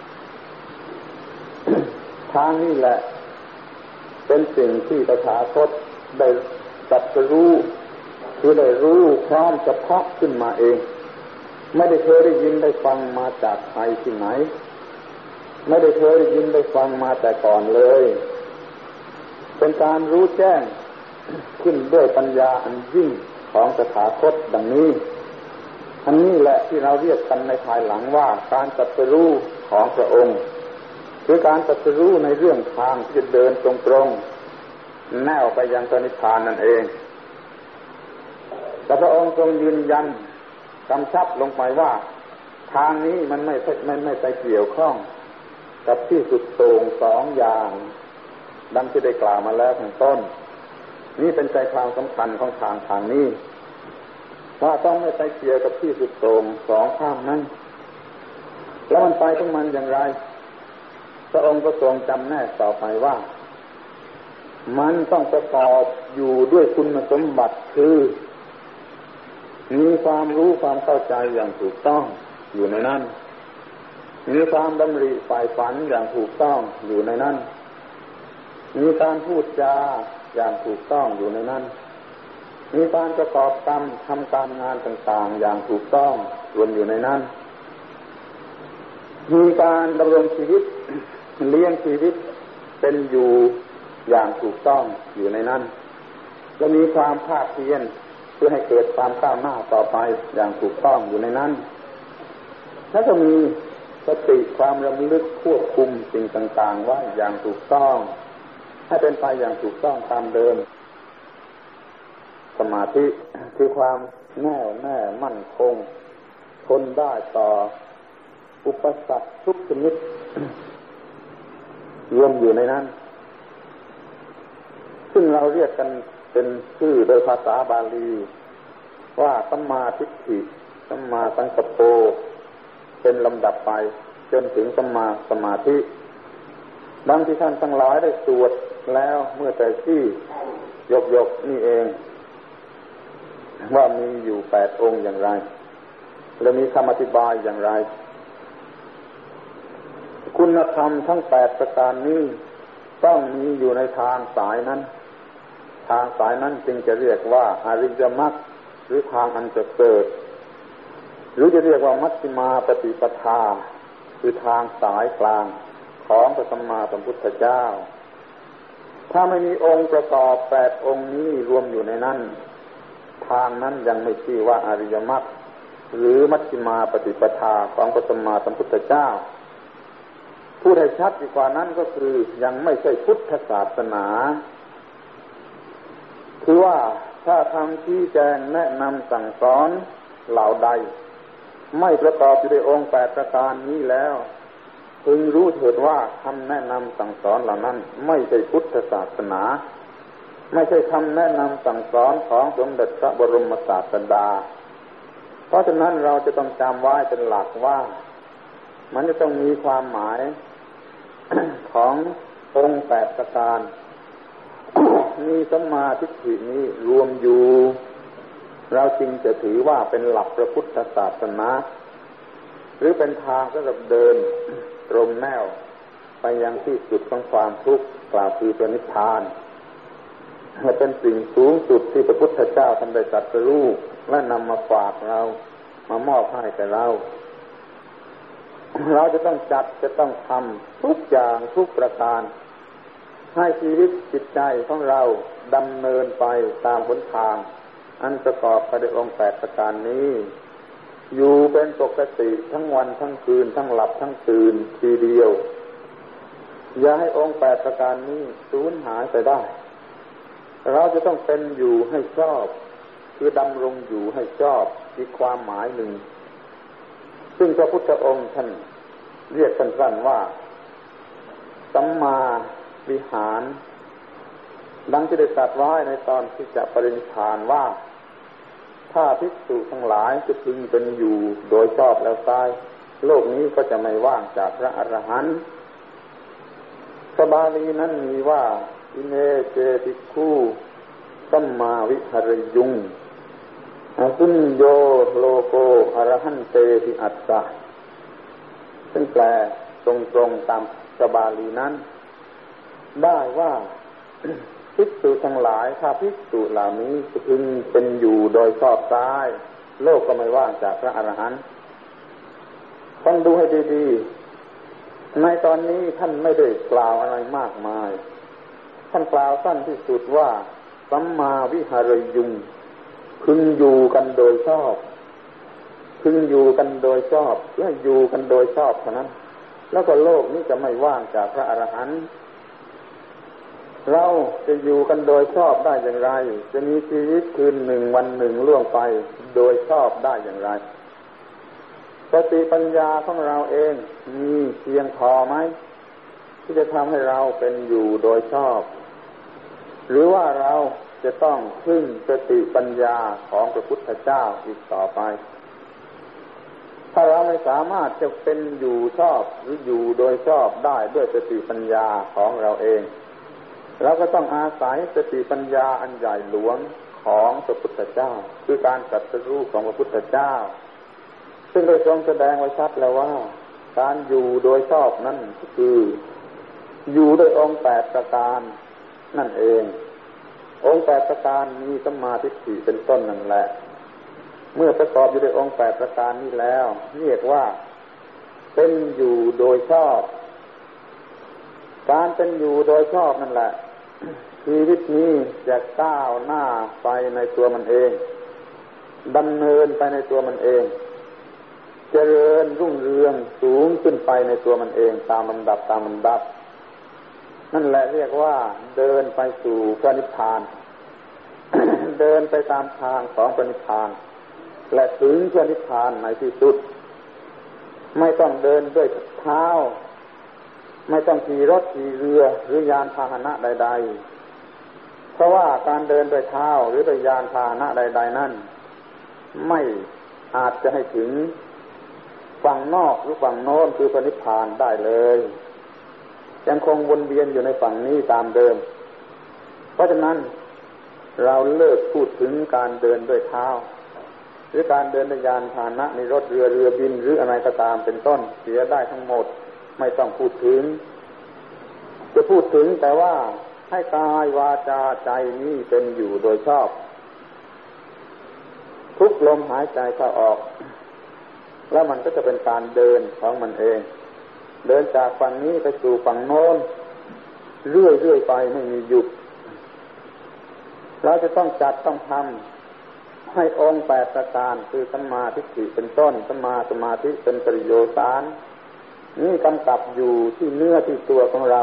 ทางนี้แหละเป็นสิ่งที่ตถาคตได้ตรัสรู้คือได้รู้พร้อมเฉพาะขึ้นมาเองไม่ได้เคยได้ยินได้ฟังมาจากใครที่ไหนไม่ได้เคยได้ยินได้ฟังมาแต่ก่อนเลยเป็นการรู้แจ้งขึ้นด้วยปัญญาอันยิ่งของตถาคตดังนี้อันนี้แหละที่เราเรียกกันในภายหลังว่าการตรัสรู้ของพระองค์คือการตรัสรู้ในเรื่องทางที่จะเดินตรงๆแนวไปยังพระนิพพานนั่นเองแต่พระองค์ทรงยืนยันกำชับลงไปว่าทางนี้มันไม่ไปเกี่ยวข้องกับที่สุดโต่งสองอย่างดังที่ได้กล่าวมาแล้วข้างต้นนี่เป็นใจความสำคัญของทางนี้ว่าต้องไม่ไปเกี่ยวกับที่สุดโต่งสองข้างนั้นแล้วมันไปของมันอย่างไรพระองค์ก็ทรงจำแนกต่อไปว่ามันต้องประกอบอยู่ด้วยคุณสมบัติคือมีความรู้ความเข้าใจอย่างถูกต้องอยู่ในนั้นมีความดำริฝ่ายฝันอย่างถูกต้องอยู่ในนั้นมีการพูดจาอย่างถูกต้องอยู่ในนั้นมีการประกอบกรรมทำการงานต่างๆอย่างถูกต้องรวมอยู่ในนั้นมีการดำรงชีวิตเลี้ยงชีวิตเป็นอยู่อย่างถูกต้องอยู่ในนั้นและมีความภาคเพียรเพื่อให้เกิดความก้าวหน้าต่อไปอย่างถูกต้องอยู่ในนั้นแล้วก็มีสติความระลึกควบคุมสิ่งต่างๆไว้อย่างถูกต้องให้เป็นไปอย่างถูกต้องตามเดิมสมาธิคือความแน่วแน่มั่นคงทนได้ต่ออุปสรรคทุกชนิดรวมอยู่ในนั้นซึ่งเราเรียกกันเป็นชื่อโดยภาษาบาลีว่าสัมมาทิฏฐิสัมมาสังกัปโปเป็นลำดับไปจนถึงสัมมาสมาธิดังที่ท่านทั้งหลายได้สวดแล้วเมื่อแต่ที่ยกนี่เองว่ามีอยู่8องค์อย่างไรและมีคำอธิบายอย่างไรคุณธรรมทั้ง8ประการนี้ต้องมีอยู่ในทางสายนั้นทางสายนั้นจึงจะเรียกว่าอริยมรรคหรือทางอันจะเกิดหรือจะเรียกว่ามัชฌิมาปฏิปทาคือทางสายกลางของพระสัมมาสัมพุทธเจ้าถ้าไม่มีองค์ประกอบ8องค์นี้รวมอยู่ในนั้นทางนั้นยังไม่ชื่อว่าอริยมรรคหรือมัชฌิมาปฏิปทาของพระสัมมาสัมพุทธเจ้าพูดให้ชัดดีกว่านั้นก็คือยังไม่ใช่พุทธศาสนาคือว่าถ้าทำชี้แจงแนะนำสั่งสอนเหล่าใดไม่ประกอบอยู่ในองค์8ประการนี้แล้วพึงรู้เถิดว่าคำแนะนำสั่งสอนเหล่านั้นไม่ใช่พุทธศาสนาไม่ใช่คำแนะนำสั่งสอนของสมเด็จพระบรมศาสดาเพราะฉะนั้นเราจะต้องจำไว้เป็นหลักว่ามันจะต้องมีความหมาย ขององค์8ประการมีสัมมาทิฏฐินี้รวมอยู่เราจึงจะถือว่าเป็นหลักพระพุทธศาสนาหรือเป็นทางสำหรับเดินตรงแนวไปยังที่สุดของความทุกข์กล่าวคือพระนิพพานและเป็นสิ่งสูงสุดที่พระพุทธเจ้าท่านได้ตรัสรู้และนำมาฝากเรามามอบให้แก่เราจะต้องจัดจะต้องทำทุกอย่างทุกประการให้ชีวิตจิตใจของเราดำเนินไปตามหนทางอันประกอบไปด้วยองค์8ประการนี้อยู่เป็นปกติทั้งวันทั้งคืนทั้งหลับทั้งตื่นทีเดียวอย่าให้องค์8ประการนี้สูญหายไปได้เราจะต้องเป็นอยู่ให้ชอบคือดำรงอยู่ให้ชอบอีกความหมายหนึ่งซึ่งพระพุทธองค์ท่านเรียกสั้นๆว่าสัมมาวิหารดังที่ได้ตรัสไว้ในตอนที่จะปรินิพพานว่าถ้าภิกษุทั้งหลายจะพึงเป็นอยู่โดยชอบแล้วตายโลกนี้ก็จะไม่ว่างจากพระอรหันต์พระบาลีนั้นมีว่าอิเนเจภิกขุสัมมาวิหารยุงสุญโยโลโกอรหันเตติอัสสะซึ่งแปลตรงๆตามพระบาลีนั้นได้ว่าภิกษุทั้งหลายถ้าภิกษุเหล่านี้จะพึงเป็นอยู่โดยชอบซ้ายโลกก็ไม่ว่างจากพระอรหันต์ต้องดูให้ดีๆในตอนนี้ท่านไม่ได้กล่าวอะไรมากมายท่านกล่าวสั้นที่สุดว่าสัมมาวิหารยุงพึงอยู่กันโดยชอบพึงอยู่กันโดยชอบเพื่ออยู่กันโดยชอบเท่านั้นแล้วก็โลกนี้จะไม่ว่างจากพระอรหันต์เราจะอยู่กันโดยชอบได้อย่างไรจะมีชีวิตคืนหนึ่งวันหนึ่งล่วงไปโดยชอบได้อย่างไรสติปัญญาของเราเองมีเพียงพอไหมที่จะทำให้เราเป็นอยู่โดยชอบหรือว่าเราจะต้องพึ่งสติปัญญาของพระพุทธเจ้าอีกต่อไปถ้าเราไม่สามารถจะเป็นอยู่ชอบหรืออยู่โดยชอบได้ด้วยสติปัญญาของเราเองเราก็ต้องอาศัยสติปัญญาอันใหญ่หลวงของพระพุทธเจ้าคือการตรัสรู้ของพระพุทธเจ้าซึ่งได้ทรงแสดงไว้ชัดแล้วว่าการอยู่โดยชอบนั้นคืออยู่ด้วยองค์8ประการนั่นเององค์8ประการมีสัมมาทิฏฐิเป็นต้นนั่นแหละเมื่อประกอบอยู่ด้วยองค์8ประการนี้แล้วเรียกว่าเป็นอยู่โดยชอบการเป็นอยู่โดยชอบนั่นแหละชีวิตนี้จะก้าวหน้าไปในตัวมันเองดำเนินไปในตัวมันเองเจริญรุ่งเรืองสูงขึ้นไปในตัวมันเองตามลำดับนั่นแหละเรียกว่าเดินไปสู่พระนิพพาน เดินไปตามทางของพระนิพพานและถึงพระนิพพานในที่สุดไม่ต้องเดินด้วยเท้าไม่ต้องขี่รถขี่เรือหรือยานพาหนะใดๆเพราะว่าการเดินด้วยเท้าหรือด้วยยานพาหนะใดๆนั้นไม่อาจจะให้ถึงฝั่งนอกหรือฝั่งโน้นคือพระนิพพานได้เลยยังคงวนเวียนอยู่ในฝั่งนี้ตามเดิมเพราะฉะนั้นเราเลิกพูดถึงการเดินด้วยเท้าหรือการเดินด้วยยานพาหนะในรถเรือบินหรืออะไรก็ตามเป็นต้นเสียได้ทั้งหมดไม่ต้องพูดถึงจะพูดถึงแต่ว่าให้กายวาจาใจนี้เป็นอยู่โดยชอบทุกลมหายใจเข้าออกแล้วมันก็จะเป็นการเดินของมันเองเดินจากฝั่งนี้ไปสู่ฝั่งโน้นเรื่อยๆไปไม่มีหยุดเราจะต้องจัดต้องทำให้องค์8ประการคือสัมมาทิฏฐิเป็นต้นสัมมาสมาธิเป็นปริโยสารนี่กำกับอยู่ที่เนื้อที่ตัวของเรา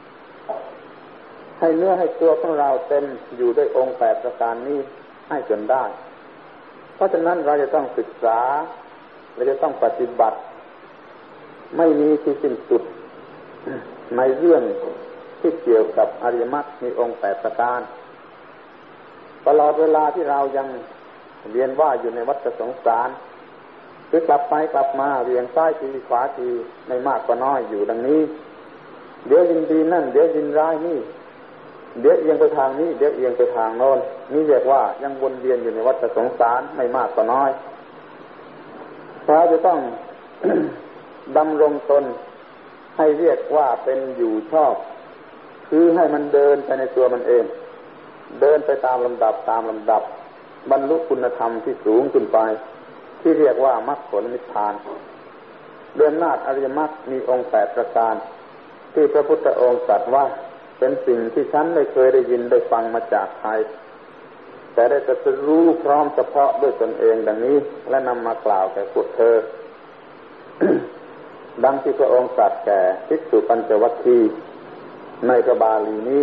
ให้เนื้อให้ตัวของเราเต็มอยู่ด้วยองค์8ประการนี้ให้จนได้เพราะฉะนั้นเราจะต้องศึกษาเราจะต้องปฏิบัติไม่มีที่สิ้นสุดในเรื่องที่เกี่ยวกับอริยมรรคมีองค์8ประการตลอดเวลาที่เรายังเวียนว่ายอยู่ในวัฏสงสารคือกลับไปกลับมาเวียนซ้ายทีขวาทีไม่มากก็น้อยอยู่ดังนี้เดี๋ยวยินดีนั่นเดี๋ยวยินร้ายนี่เดี๋ยวเอียงไปทางนี้เดี๋ยวเอียงไปทางโน้นนี่เรียกว่ายังวนเวียนอยู่ในวัฏสงสารไม่มากก็น้อยเราจะต้อง ดำรงตนให้เรียกว่าเป็นอยู่ชอบคือให้มันเดินไปในตัวมันเองเดินไปตามลำดับบรรลุคุณธรรมที่สูงขึ้นไปที่เรียกว่ามรรคผลนิพพานด้วยอำนาจอริยมรรคมีองค์8ประการที่พระพุทธองค์ตรัสว่าเป็นสิ่งที่ฉันไม่เคยได้ยินได้ฟังมาจากใครแต่ได้ตรัสรู้พร้อมเฉพาะด้วยตนเองดังนี้และนำมากล่าวแก่พวกเธอ ดังที่พระองค์ตรัสแก่ภิกษุปัญจวัคคีย์ในพระบาลีนี้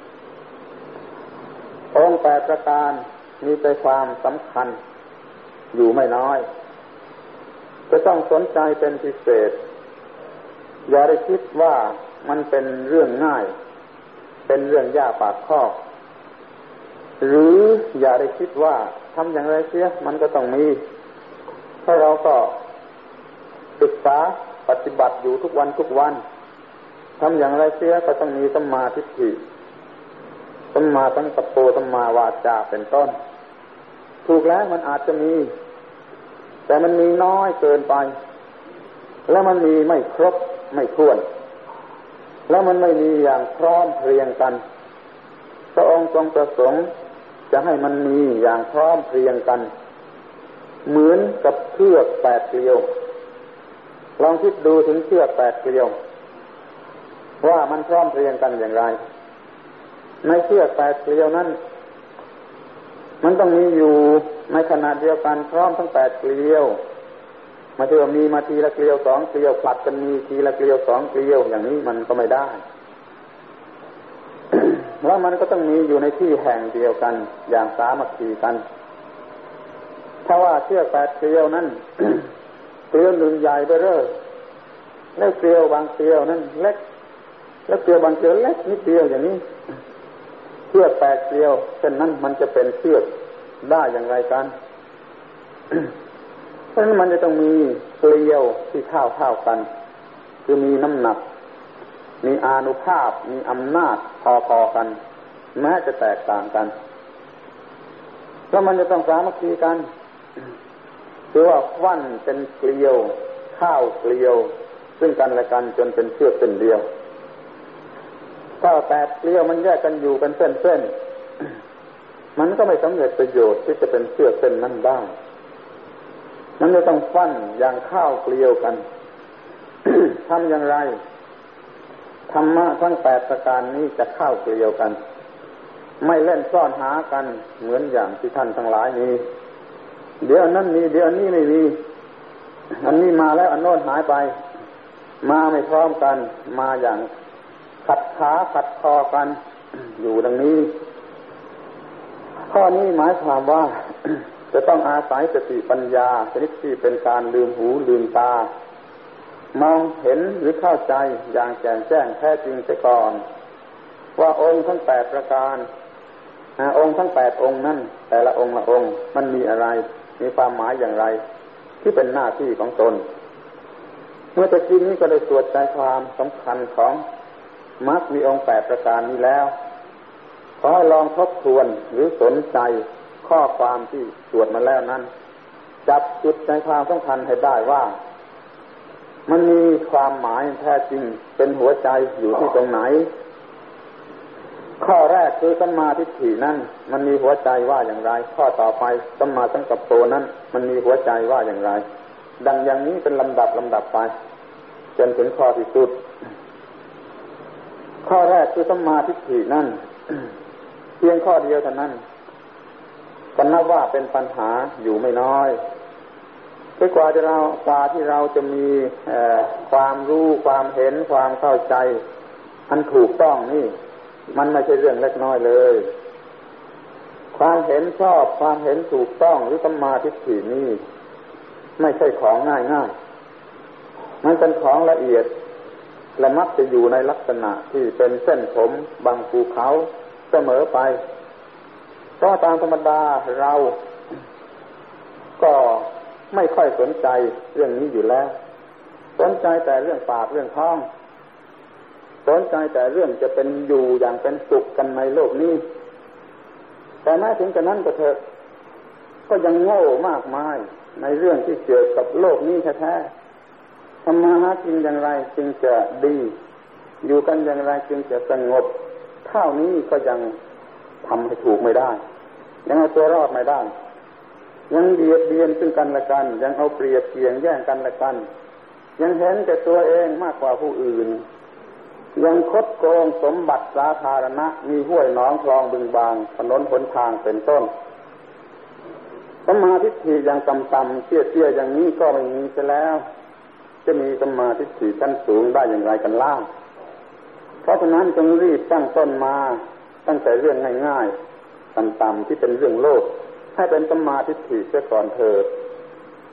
องค์8ประการมีใจความสำคัญอยู่ไม่น้อยจะต้องสนใจเป็นพิเศษอย่าได้คิดว่ามันเป็นเรื่องง่ายเป็นเรื่องยากปากคอกหรืออย่าได้คิดว่าทำอย่างไรเสียมันก็ต้องมีถ้าเราก็ศึกษาปฏิบัติอยู่ทุกวันทำอย่างไรเสียก็ต้องมีสัมมาทิฏฐิสัมมาสังกัปโปสัมมาวาจาเป็นต้นถูกแล้วมันอาจจะมีแต่มันมีน้อยเกินไปแล้วมันมีไม่ครบไม่ถ้วนแล้วมันไม่มีอย่างพร้อมเพรียงกันพระองค์ทรงประสงค์จะให้มันมีอย่างพร้อมเพรียงกันเหมือนกับเชือก8 เกลียวลองคิดดูถึงเชือก8 เกลียวว่ามันพร้อมเพรียงกันอย่างไรในเชือก8 เกลียวนั้นมันต้องมีอยู่ในขนาดเดียวกันพร้อมทั้ง8 เกลียวมาที่ว่ามีมาทีละเกลียว2 เกลียวผลัดกันมีทีละเกลียว2 เกลียวอย่างนี้มันก็ไม่ได้ แล้วมันก็ต้องมีอยู่ในที่แห่งเดียวกันอย่างสามัคคีกันถ้าว่าเชือก8 เกลียวนั้น เกลียวหนึ่งใหญ่ไปเรื่อยแล้วเกลียวบางเกลียวนั้นเล็กแล้วเกลียวบางเกลียวเล็กนิดเดียวอย่างนี้เชือก8 เกลียวเช่นนั้นมันจะเป็นเชือกได้อย่างไรกัน เพราะฉะนั้นมันจะต้องมีเกลียวที่เท่ากันคือมีน้ำหนักมีอานุภาพมีอำนาจพอกันแม้จะแตกต่างกันแล้วมันจะต้องสามัคคีกันคือว่าฟั่นเป็นเกลียวข้าวเกลียวซึ่งกันและกันจนเป็นเชือกเส้นเดียวถ้า8 เกลียวมันแยกกันอยู่เป็นเส้นมันก็ไม่สำเร็จประโยชน์ที่จะเป็นเชือกเส้นนั้นได้มันจะต้องฟั่นอย่างข้าวเกลียวกัน ทำอย่างไรธรรมะทั้ง8 ประการนี้จะเข้าเกลียวกันไม่เล่นซ่อนหากันเหมือนอย่างที่ท่านทั้งหลายมีเดี๋ยวนั้นมีเดี๋ยวนี้ไม่มีอันนี้มาแล้วอันโน้นหายไปมาไม่พร้อมกันมาอย่างขัดขาขัดคอกัน อยู่ดังนี้ข้อนี้หมายความว่า จะต้องอาศัยสติปัญญาชนิดที่เป็นการลืมหูลืมตามองเห็นหรือเข้าใจอย่างแจ่มแจ้งแท้จริงเสียก่อนว่าองค์ทั้ง8 ประการองค์ทั้ง8 องค์นั้นแต่ละองค์ละองค์มันมีอะไรมีความหมายอย่างไรที่เป็นหน้าที่ของตนเมื่อตะกี้นี้ก็ได้ตรวจใจความสำคัญของมรรคมีองค์8 ประการนี้แล้วขอให้ลองทบทวนหรือสนใจข้อความที่ตรวจมาแล้วนั้นจับจุดใจความสำคัญให้ได้ว่ามันมีความหมายแท้จริงเป็นหัวใจอยู่ที่ตรงไหนข้อแรกคือสัมมาทิฏฐินั้นมันมีหัวใจว่าอย่างไรข้อต่อไปสัมมาสังกัปโปนั้นมันมีหัวใจว่าอย่างไรดังอย่างนี้เป็นลำดับไปจนถึงข้อที่สุดข้อแรกคือสัมมาทิฏฐินั้น เพียงข้อเดียวเท่านั้นก็นับว่าเป็นปัญหาอยู่ไม่น้อยกว่าที่เราจะมีความรู้ความเห็นความเข้าใจอันถูกต้องนี่มันไม่ใช่เรื่องเล็กน้อยเลยความเห็นชอบความเห็นถูกต้องหรือสัมมาทิฏฐินี่ไม่ใช่ของง่ายมันเป็นของละเอียดและมักจะอยู่ในลักษณะที่เป็นเส้นผมบางภูเขาเสมอไปเพราะตามธรรมดาเราก็ไม่ค่อยสนใจเรื่องนี้อยู่แล้วสนใจแต่เรื่องปากเรื่องท้องสนใจแต่เรื่องจะเป็นอยู่อย่างเป็นสุขกันในโลกนี้แต่แม้ถึงจะนั้นก็เถอะก็ยังโง่มากมายในเรื่องที่เกี่ยวกับโลกนี้แท้ๆทำมาหากินอย่างไรจึงจะดีอยู่กันอย่างไรจึงจะสงบเท่านี้ก็ยังทำให้ถูกไม่ได้ยังเอาตัวรอดไม่ได้ยังเบียดเบียนซึ่งกันและกันยังเอาเปรียบเทียงแย่งกันและกันยังเห็นแต่ตัวเองมากกว่าผู้อื่นยังคดโกงสมบัติสาธารณะมีห้วยหนองคลองบึงบางถนนหนทางเป็นต้นสัมมาทิฏฐิอย่างต่ำๆเตี้ยๆอย่างนี้ก็ไม่มีซะแล้วจะมีสัมมาทิฏฐิชั้นสูงได้อย่างไรกันล่ะเพราะฉะนั้นจงรีบตั้งต้นมาตั้งแต่เรื่องง่ายๆต่ำๆที่เป็นเรื่องโลกให้เป็นสัมมาทิฏฐิเสียก่อนเถิด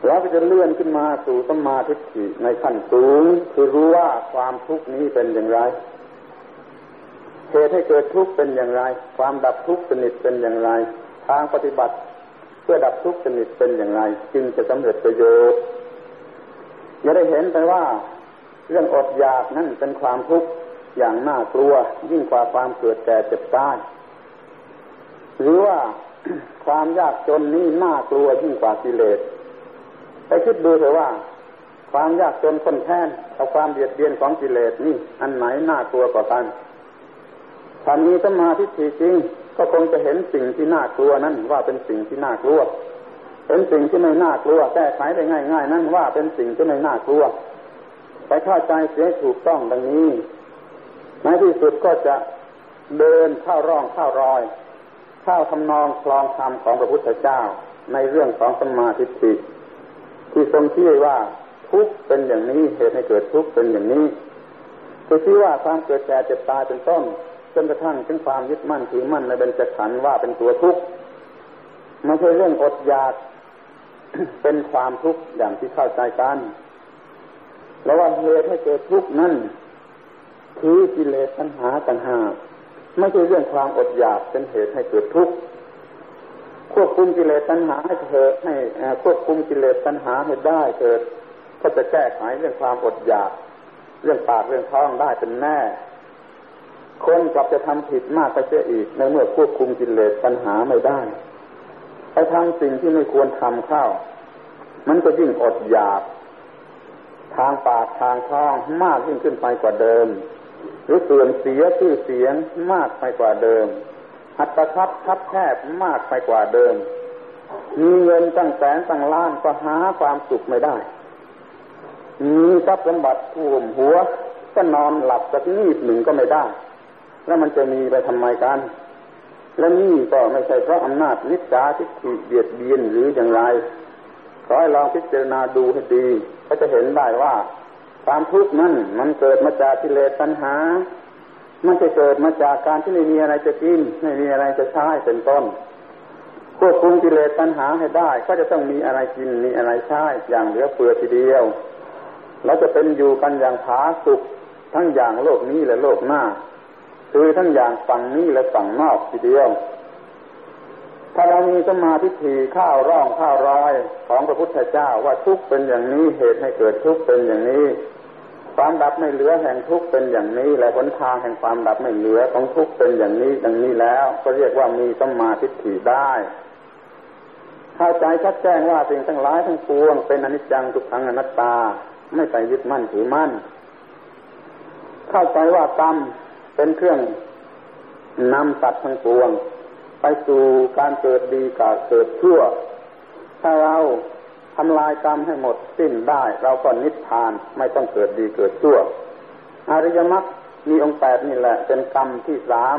แล้วก็จะเลื่อนขึ้นมาสู่สัมมาทิฏฐิในขั้นสูงคือรู้ว่าความทุกข์นี้เป็นอย่างไรเหตุให้เกิดทุกข์เป็นอย่างไรความดับทุกข์สนิทเป็นอย่างไรทางปฏิบัติเพื่อดับทุกข์สนิทเป็นอย่างไรจึงจะสำเร็จประโยชน์อย่าได้เห็นไปว่าเรื่องอดอยากนั่นเป็นความทุกข์อย่างน่ากลัวยิ่งกว่าความเกิดแก่เจ็บตายหรือว่า ความยากจนนี้น่ากลัวยิ่งกว่ากิเลสไปคิดดูเถอะว่าความยากจนข้นแค้นกับความเบียดเบียนของกิเลสนี่อันไหนน่ากลัวกว่ากันถ้ามีสัมมาทิฏฐิจริงก็คงจะเห็นสิ่งที่น่ากลัวนั้นว่าเป็นสิ่งที่น่ากลัวเห็นสิ่งที่ไม่น่ากลัวแก้ไขได้ง่ายๆนั้นว่าเป็นสิ่งที่ไม่น่ากลัวไปเข้าใจเสียถูกต้องดังนี้ในที่สุดก็จะเดินเข้าร่องเข้ารอยเข้าทำนองคลองธรรมของพระพุทธเจ้าในเรื่องของสัมมาทิฏฐิที่ทรงชี้ว่าทุกข์เป็นอย่างนี้เหตุให้เกิดทุกข์เป็นอย่างนี้คือชี้ว่าความเกิดแก่เจ็บตายเป็นต้นจนกระทั่งถึงความยึดมั่นถือมั่นในเบญจขันธ์ว่าเป็นตัวทุกข์ไม่ใช่เรื่องอดอยาก เป็นความทุกข์อย่างที่เข้าใจกันแล้วว่าเหตุให้เกิดทุกข์นั้นคือกิเลสตัณหาต่างหากไม่ใช่เรื่องความอดอยากเป็นเหตุให้เกิดทุกข์ควบคุมกิเลสตัณหาให้เกิดให้ควบคุมกิเลสตัณหาให้ได้เกิดก็จะแก้ไขเรื่องความอดอยากเรื่องปากเรื่องท้องได้เป็นแน่คนกลับจะทำผิดมากไปเสียอีกในเมื่อควบคุมกิเลสตัณหาไม่ได้ไปทำสิ่งที่ไม่ควรทำเข้ามันก็ยิ่งอดอยากทางปากทางท้องมากยิ่งขึ้นไปกว่าเดิมหรือเสื่อมเสียชื่อเสียงมากไปกว่าเดิมอัตคัดคับแคบมากไปกว่าเดิมมีเงินตั้งแสนตั้งล้านก็หาความสุขไม่ได้มีทรัพย์สมบัติท่วมหัวก็นอนหลับสักนิดหนึ่งก็ไม่ได้แล้วมันจะมีไปทำไมกันและนี่ก็ไม่ใช่เพราะอำนาจมิจฉาทิฏฐิเบียดเบียนหรืออย่างไรขอให้ลองพิจารณาดูให้ดีก็จะเห็นได้ว่าความทุกข์นั้นมันเกิดมาจากกิเลสตัณหาไม่ใช่เกิดมาจากการที่ไม่มีอะไรจะกินไม่มีอะไรจะใช้เป็นต้นควบคุมกิเลสตัณหาให้ได้ก็จะต้องมีอะไรกินมีอะไรใช้อย่างเหลือเฟือทีเดียวแล้วจะเป็นอยู่กันอย่างผาสุกทั้งอย่างโลกนี้และโลกหน้าคือทั้งอย่างฝั่งนี้และฝั่งนอกทีเดียวถ้าเรามีสัมมาทิฏฐิข้าวร่องข้าวรอยของพระพุทธเจ้าว่าทุกข์เป็นอย่างนี้เหตุให้เกิดทุกข์เป็นอย่างนี้ความดับไม่เหลือแห่งทุกข์เป็นอย่างนี้และหนทางแห่งความดับไม่เหลือของทุกข์เป็นอย่างนี้ดังนี้แล้วก็เรียกว่ามีสัมมาทิฏฐิได้เข้าใจชัดแจ้งว่าสิ่งทั้งหลายทั้งปวงเป็นอนิจจังทุกขังอนัตตาไม่ไปยึดมั่นถือมั่นเข้าใจว่ากรรมเป็นเครื่องนำสัตว์ทั้งปวงไปสู่การเกิดดีกับเกิดชั่วถ้าเราทำลายกรรมให้หมดสิ้นได้เราก็นิพพานไม่ต้องเกิดดีเกิดชั่วอริยมรรคมีองค์8นี่แหละเป็นกรรมที่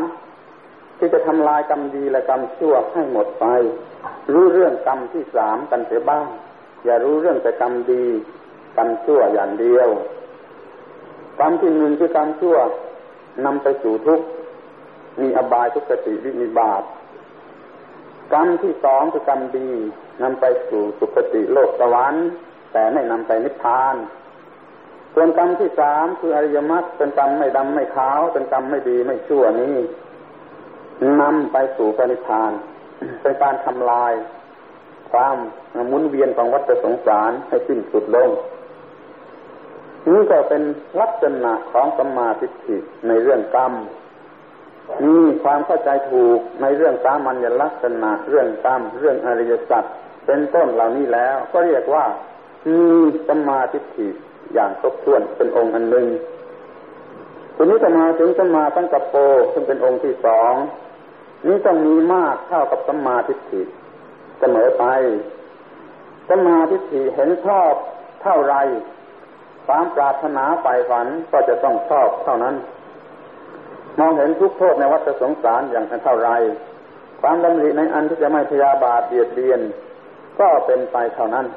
3ที่จะทำลายกรรมดีและกรรมชั่วให้หมดไปรู้เรื่องกรรมที่3กันเสียบ้างอย่ารู้เรื่องแต่กรรมดีกรรมชั่วอย่างเดียวกรรมที่1คือกรรมชั่วนำไปสู่ทุกข์มีอบายทุกขติวินิบาตกรรมที่2คือกรรมดีนำไปสู่สุคติโลกสวรรค์แต่ไม่นำไปนิพพานส่วนกรรมที่3คืออริยมรรคเป็นกรรมไม่ดำไม่ขาวเป็นกรรมไม่ดีไม่ชั่วนี้นำไปสู่นิพพานเป็นการทำลายความหมุนเวียนของวัฏสงสารให้สิ้นสุดลงนี่ก็เป็นลักษณะของสัมมาทิฏฐิในเรื่องกรรมมีความเข้าใจถูกในเรื่องสามัญลักษณะเรื่องกรรมเรื่องอริยสัจเป็นต้นเหล่านี้แล้วก็เรียกว่ามีสัมมาทิฏฐิอย่างครบถ้วนเป็นองค์อันหนึ่งทีนี้จะมาถึงสัมมาสังกัปโปซึ่งเป็นองค์ที่2นี้ต้องมีมากเท่ากับสัมมาทิฏฐิเสมอไปสัมมาทิฏฐิเห็นชอบเท่าไรความปรารถนาใฝ่ฝันก็จะต้องชอบเท่านั้นมองเห็นทุกข์โทษในวัฏสงสารอย่างเท่าไรความดำริในอันที่จะไม่พยาบาทเบียดเบียนก็เป็นไปเท่านั้น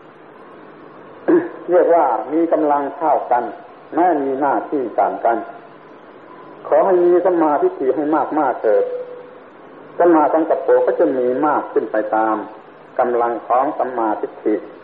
เรียกว่ามีกำลังเท่ากันแม้มีหน้าที่ต่างกันขอให้มีสัมมาทิฏฐิให้มากๆเถิดสัมมาสังกัปโปก็จะมีมากขึ้นไปตามกำลังของสัมมาทิฏฐิ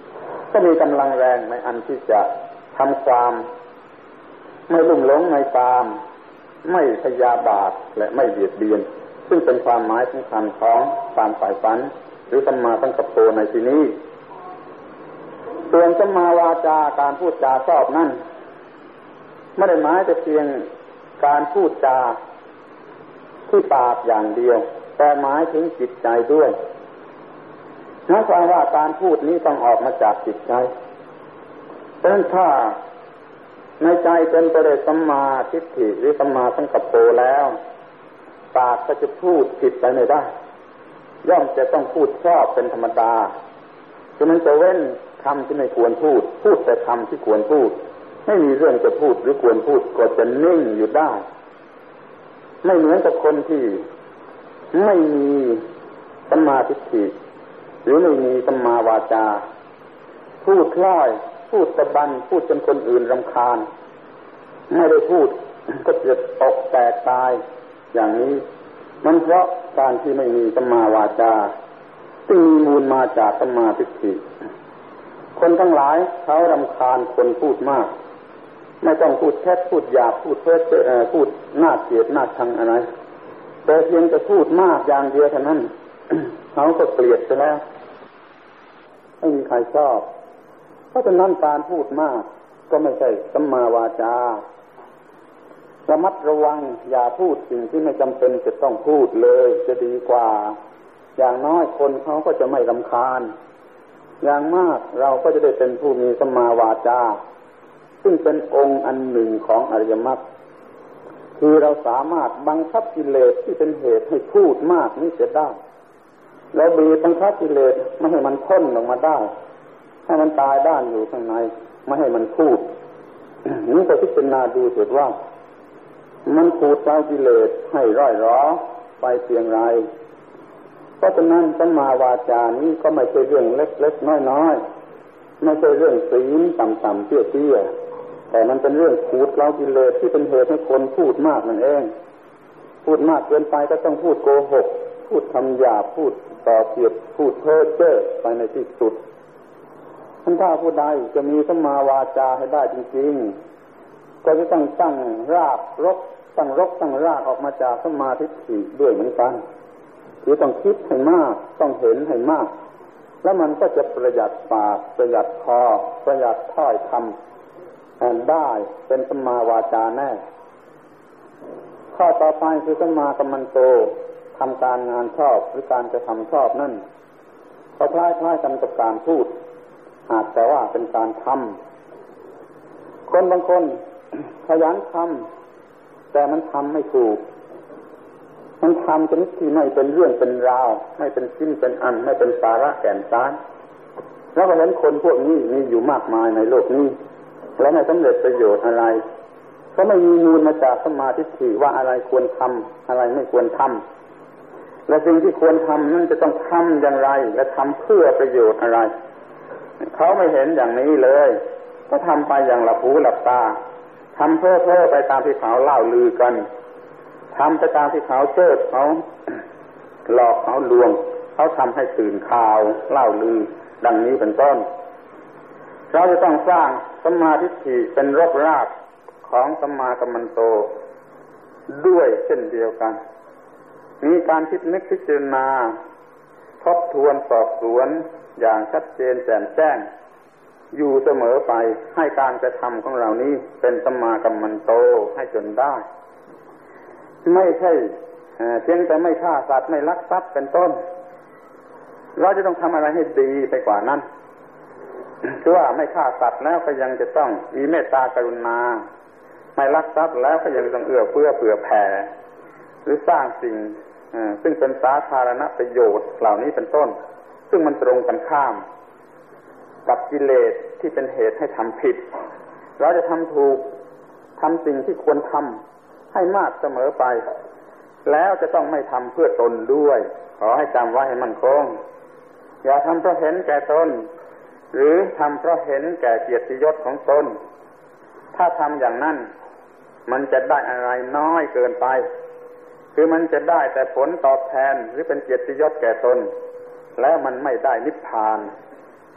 ก็มีกำลังแรงในอันที่จะทำความไม่ลุ่มหลงในกามไม่พยาบาทและไม่เบียดเบียนซึ่งเป็นความหมายสำคัญของความฝ่ายฝันหรือสัมมาสังกัปโปในที่นี้ส่วนสัมมาวาจาการพูดจาชอบนั่นไม่ได้หมายแต่เพียงการพูดจาที่ปากอย่างเดียวแต่หมายถึงจิตใจด้วยหมายความว่าการพูดนี้ต้องออกมาจากจิตใจเพราะฉะนั้นถ้าในใจเป็นไปด้วยสัมมาทิฏฐิหรือสัมมาสังกัปโปแล้วปากก็จะพูดผิดไปไม่ได้ย่อมจะต้องพูดชอบเป็นธรรมดาคือมันจะเว้นคำที่ไม่ควรพูดพูดแต่คำที่ควรพูดไม่มีเรื่องจะพูดหรือควรพูดก็จะนิ่งอยู่ได้ไม่เหมือนกับคนที่ไม่มีสัมมาทิฏฐิหรือไม่มีสัมมาวาจาพูดคล้อยพูดตะบันพูดจนคนอื่นรำคาญไม่ได้พูดก็จะตกแตกตายอย่างนี้มันเพราะการที่ไม่มีสัมมาวาจาซึ่งมีมูลมาจากสัมมาทิฏฐิคนทั้งหลายเขารำคาญคนพูดมากไม่ต้องพูดแค่พูดหยาบพูดเพ้อเจ้อพูดน่าเกลียดน่าชังอะไรแต่เพียงจะพูดมากอย่างเดียวเท่านั้น เขาก็เกลียดไปแล้วไม่มีใครชอบเพราะฉะนั้นการพูดมากก็ไม่ใช่สัมมาวาจาระมัดระวังอย่าพูดสิ่งที่ไม่จำเป็นจะต้องพูดเลยจะดีกว่าอย่างน้อยคนเขาก็จะไม่รำคาญอย่างมากเราก็จะได้เป็นผู้มีสัมมาวาจาซึ่งเป็นองค์อันหนึ่งของอริยมรรคคือเราสามารถบังคับกิเลสที่เป็นเหตุให้พูดมากนี้จะได้แล้วบีบบังคับกิเลสไม่ให้มันพ่นออกมาได้ให้มันตายด้านอยู่ข้างในไม่ให้มันพูด นี่ก็พิจารณาดูเถิดว่ามันขูดเอากิเลสให้ร่อยหรอไปเพียงไรเพราะฉะนั้นสัมมาวาจานี้ก็ไม่ใช่เรื่องเล็กๆน้อยๆไม่ใช่เรื่องศีลต่ำๆเตี้ยๆแต่มันเป็นเรื่องขูดเอากิเลสที่เป็นเหตุให้คนพูดมากนั่นเองพูดมากเกินไปก็ต้องพูดโกหกพูดคำหยาบพูดต่อเสียดพูดเพ้อเจ้อไปในที่สุดถ้าผู้ใดจะมีสัมมาวาจาให้ได้จริงๆก็จะต้องตั้งรากตั้งรากออกมาจากสัมมาทิฏฐิด้วยเหมือนกันคือต้องคิดให้มากต้องเห็นให้มากแล้วมันก็จะประหยัดปากประหยัดคอประหยัดถ้อยคำได้เป็นสัมมาวาจาแน่ข้อต่อไปคือสัมมากัมมันโตทำการงานชอบหรือการกระทำชอบนั่นก็คล้ายๆกันกับการพูดหากแต่ว่าเป็นการทำคนบางคนขยันทำแต่มันทำไม่ถูกมันทำชนิดที่ไม่เป็นเรื่องเป็นราวไม่เป็นชิ้นเป็นอันไม่เป็นสาระแก่นสารแล้วก็เห็นคนพวกนี้มีอยู่มากมายในโลกนี้แล้วไม่สำเร็จประโยชน์อะไรก็ไม่มีมูลมาจากสัมมาทิฏฐิว่าอะไรควรทำอะไรไม่ควรทำและสิ่งที่ควรทำนั่นจะต้องทำอย่างไรและทำเพื่อประโยชน์อะไรเขาไม่เห็นอย่างนี้เลยก็ทำไปอย่างหลับหูหลับตาทำเพ้อไปตามที่เขาเล่าลือกันทำไปตามที่เขาเชิดเขาหลอกเขาลวงเขาทำให้ตื่นข่าวเล่าลือดังนี้เป็นต้นเราจะต้องสร้างสัมมาทิฏฐิเป็นรกรากของสัมมากัมมันโตด้วยเช่นเดียวกันมีการคิดนึกพิจารณาทบทวนสอบสวนอย่างชัดเจนแจ่มแจ้งอยู่เสมอไปให้การกระทำของเรานี้เป็นสัมมากัมมันโตให้จนได้ไม่ใช่เพียงแต่ไม่ฆ่าสัตว์ไม่ลักทรัพย์เป็นต้นเราจะต้องทำอะไรให้ดีไปกว่านั้นคือว่าไม่ฆ่าสัตว์แล้วก็ยังจะต้องมีเมตตากรุณาไม่ลักทรัพย์แล้วก็ยังต้องเอื้อเฟื้อเผื่อแผ่หรือสร้างสิ่งซึ่งเป็นสาธารณประโยชน์เหล่านี้เป็นต้นซึ่งมันตรงกันข้ามกับกิเลสที่เป็นเหตุให้ทำผิดเราจะทำถูกทำสิ่งที่ควรทำให้มากเสมอไปแล้วจะต้องไม่ทำเพื่อตนด้วยขอให้จำไว้ให้มั่นคงอย่าทำเพราะเห็นแก่ตนหรือทำเพราะเห็นแก่เกียรติยศของตนถ้าทำอย่างนั้นมันจะได้อะไรน้อยเกินไปคือมันจะได้แต่ผลตอบแทนหรือเป็นเกียรติยศแก่ตนแล้วมันไม่ได้นิพพาน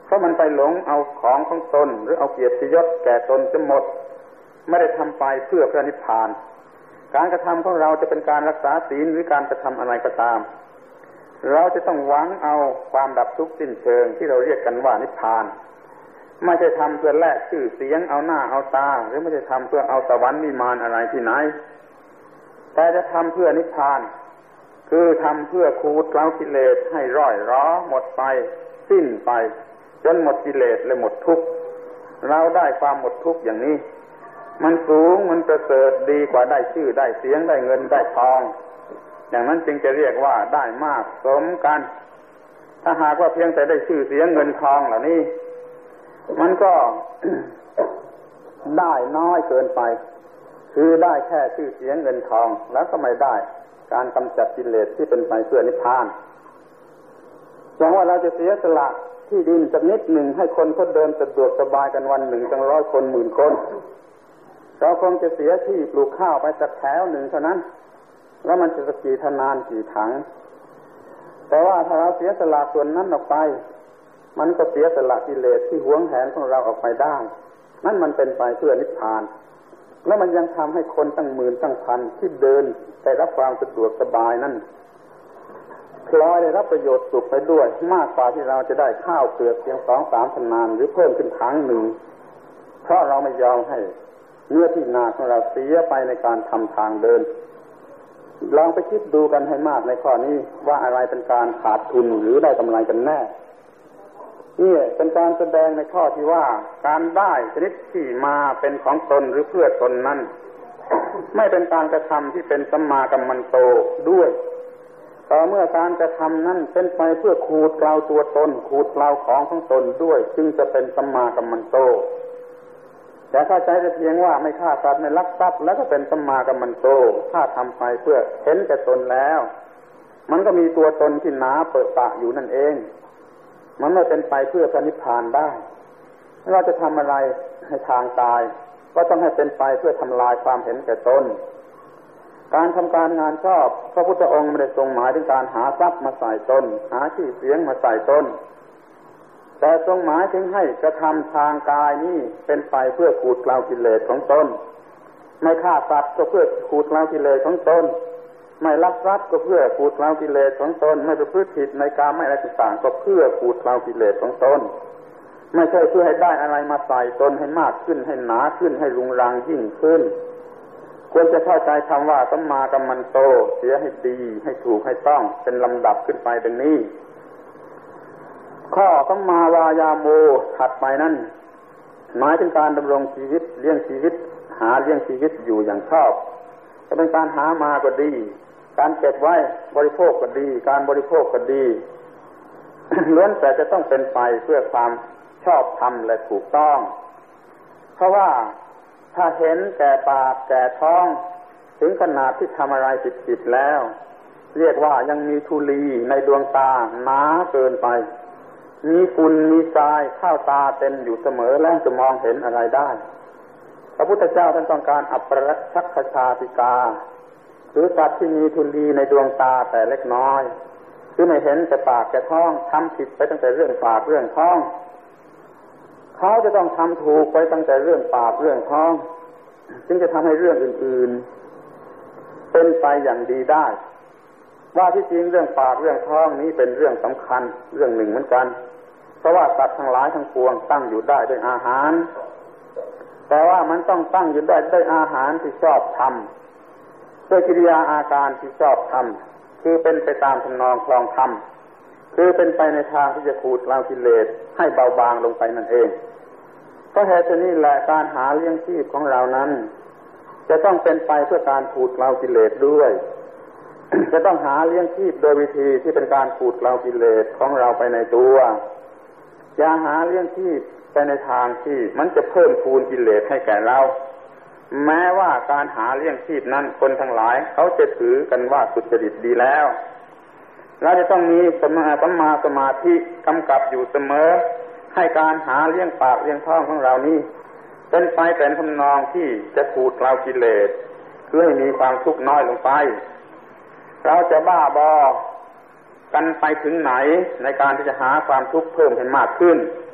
เพราะมันไปหลงเอาของของตนหรือเอาเกียรติยศแก่ตนจะหมดไม่ได้ทำไปเพื่อพระนิพพานการกระทำของเราจะเป็นการรักษาศีลหรือการกระทำอะไรก็ตามเราจะต้องหวังเอาความดับทุกข์สิ้นเชิงที่เราเรียกกันว่านิพพานไม่ใช่ทำเพื่อแลกชื่อเสียงเอาหน้าเอาตาหรือไม่ใช่ทำเพื่อเอาสวรรค์วิมานอะไรที่ไหนแต่จะทำเพื่อนิพพานคือทำเพื่อขูดเกลากิเลสให้ร่อยร้อหมดไปสิ้นไปจนหมดกิเลสและหมดทุกข์เราได้ความหมดทุกข์อย่างนี้มันสูงมันประเสริฐดีกว่าได้ชื่อได้เสียงได้เงินได้ทองอย่างนั้นจึงจะเรียกว่าได้มากสมกันถ้าหากว่าเพียงแต่ได้ชื่อเสียงเงินทองเหล่านี้มันก็ ได้น้อยเกินไปคือได้แค่ชื่อเสียงเงินทองแล้วก็ไม่ได้การกำจัดกิเลสที่เป็นไปเพื่อนิพพานอย่างว่าเราจะเสียสละที่ดินสักนิดหนึ่งให้คนเขาเดินสะดวกสบายกันวันหนึ่งตั้ง100 คน10,000 คนเราคงจะเสียที่ปลูกข้าวไปสักแถวหนึ่งเท่านั้นแล้วมันจะสักกี่ธนานกี่ถังแต่ว่าถ้าเราเสียสละส่วนนั้นออกไปมันก็เสียสละกิเลสที่หวงแหนของเราออกไปได้นั่นมันเป็นไปเพื่อนิพพานแล้วมันยังทำให้คนตั้งหมื่นตั้งพันที่เดินไปรับความสะดวกสบายนั่นพลอยได้รับประโยชน์สุขไปด้วยมากกว่าที่เราจะได้ข้าวเปลือกเพียง 2-3 ธนานหรือเพิ่มขึ้นถังหนึ่งเพราะเราไม่ยอมให้เนื้อที่นาของเราเสียไปในการทำทางเดินลองไปคิดดูกันให้มากในข้อนี้ว่าอะไรเป็นการขาดทุนหรือได้กำไรกันแน่นี่เป็นการแสดงในข้อที่ว่าการได้ชนิดที่มาเป็นของตนหรือเพื่อตนนั้นไม่เป็นการกระทำที่เป็นสัมมากัมมันโตด้วยต่อเมื่อการกระทำนั้นเป็นไปเพื่อขูดเกลาตัวตนขูดเกลาของตนด้วยจึงจะเป็นสัมมากัมมันโตแต่ถ้าใจจะเพียงว่าไม่ฆ่าสัตว์ไม่ลักทรัพย์แล้วก็เป็นสัมมากัมมันโตถ้าทำไปเพื่อเห็นแก่ตนแล้วมันก็มีตัวตนที่หนาเปอะปะอยู่นั่นเองมันไม่เป็นไปเพื่อพระนิพพานได้เราจะทำอะไรให้ทางกายก็ต้องให้เป็นไปเพื่อทำลายความเห็นแก่ตนการทำการงานชอบพระพุทธองค์ไม่ได้ทรงหมายถึงการหาทรัพย์มาใส่ตนหาชื่อเสียงมาใส่ตนแต่ทรงหมายถึงให้กระทำทางกายนี้เป็นไปเพื่อขูดเกลากิเลสของตนไม่ฆ่าสัตว์ก็เพื่อขูดเกลากิเลสของตนไม่ลักทรัพย์ก็เพื่อขูดเกลากิเลสของตนไม่ประพฤติผิดในกามไม่อะไรต่างๆก็เพื่อขูดเกลากิเลสของตนไม่ใช่เพื่อให้ได้อะไรมาใส่ตนให้มากขึ้นให้หนาขึ้นให้รุงรังยิ่งขึ้นควรจะเข้าใจคำว่าสัมมากัมมันโตเสียให้ดีให้ถูกให้ต้องเป็นลำดับขึ้นไปดังนี้ข้อสัมมาวายาโมถัดไปนั้นหมายถึงการดำรงชีวิตเลี้ยงชีวิตหาเลี้ยงชีวิตอยู่อย่างชอบจะเป็นการหามาก็ดีการเก็บไว้บริโภคก็ดีการบริโภคก็ดี ล้วนแต่จะต้องเป็นไปเพื่อความชอบธรรมและถูกต้องเพราะว่าถ้าเห็นแก่ปากแก่ท้องถึงขนาดที่ทำอะไรผิดๆแล้วเรียกว่ายังมีธุลีในดวงตาหนาเกินไปมีฝุ่นมีทรายเข้าตาเต็มอยู่เสมอแล้วจะมองเห็นอะไรได้พระพุทธเจ้าท่านต้องการอัปปรัชชักขชาติกาหรือสัตว์ที่มีธุลีในดวงตาแต่เล็กน้อยคือไม่เห็นแต่ปากแต่ท้องทำผิดไปตั้งแต่เรื่องปากเรื่องท้องเขาจะต้องทำถูกไปตั้งแต่เรื่องปากเรื่องท้องจึงจะทำให้เรื่องอื่นๆเป็นไปอย่างดีได้ว่าที่จริงเรื่องปากเรื่องท้องนี้เป็นเรื่องสำคัญเรื่องหนึ่งเหมือนกันเพราะว่าสัตว์ทั้งหลายทั้งปวงตั้งอยู่ได้ด้วยอาหารแต่ว่ามันต้องตั้งอยู่ได้ด้วยอาหารที่ชอบทำด้วยกิริยาอาการที่ชอบทำคือเป็นไปตามทำนองคลองธรรมคือเป็นไปในทางที่จะขูดเกลากิเลสให้เบาบางลงไปนั่นเองเพราะเหตุนี้แหละการหาเลี้ยงชีพของเรานั้นจะต้องเป็นไปเพื่อการขูดเกลากิเลสด้วย จะต้องหาเลี้ยงชีพโดยวิธีที่เป็นการขูดเกลากิเลสของเราไปในตัวอย่าหาเลี้ยงชีพไปในทางที่มันจะเพิ่มพูนกิเลสให้แก่เราแม้ว่าการหาเลี้ยงชีพนั้นคนทั้งหลายเขาจะถือกันว่าสุจริตดีแล้วเราจะต้องมีสัมมาสมาธิกำกับอยู่เสมอให้การหาเลี้ยงปากเลี้ยงท้องของเรานี้เป็นไปเป็นทำนองที่จะขูดเกลากิเลสเพื่อให้มีความทุกข์น้อยลงไปเราจะบ้าบอกันไปถึงไหนในการที่จะหาความทุกข์เพิ่มให้มากขึ้น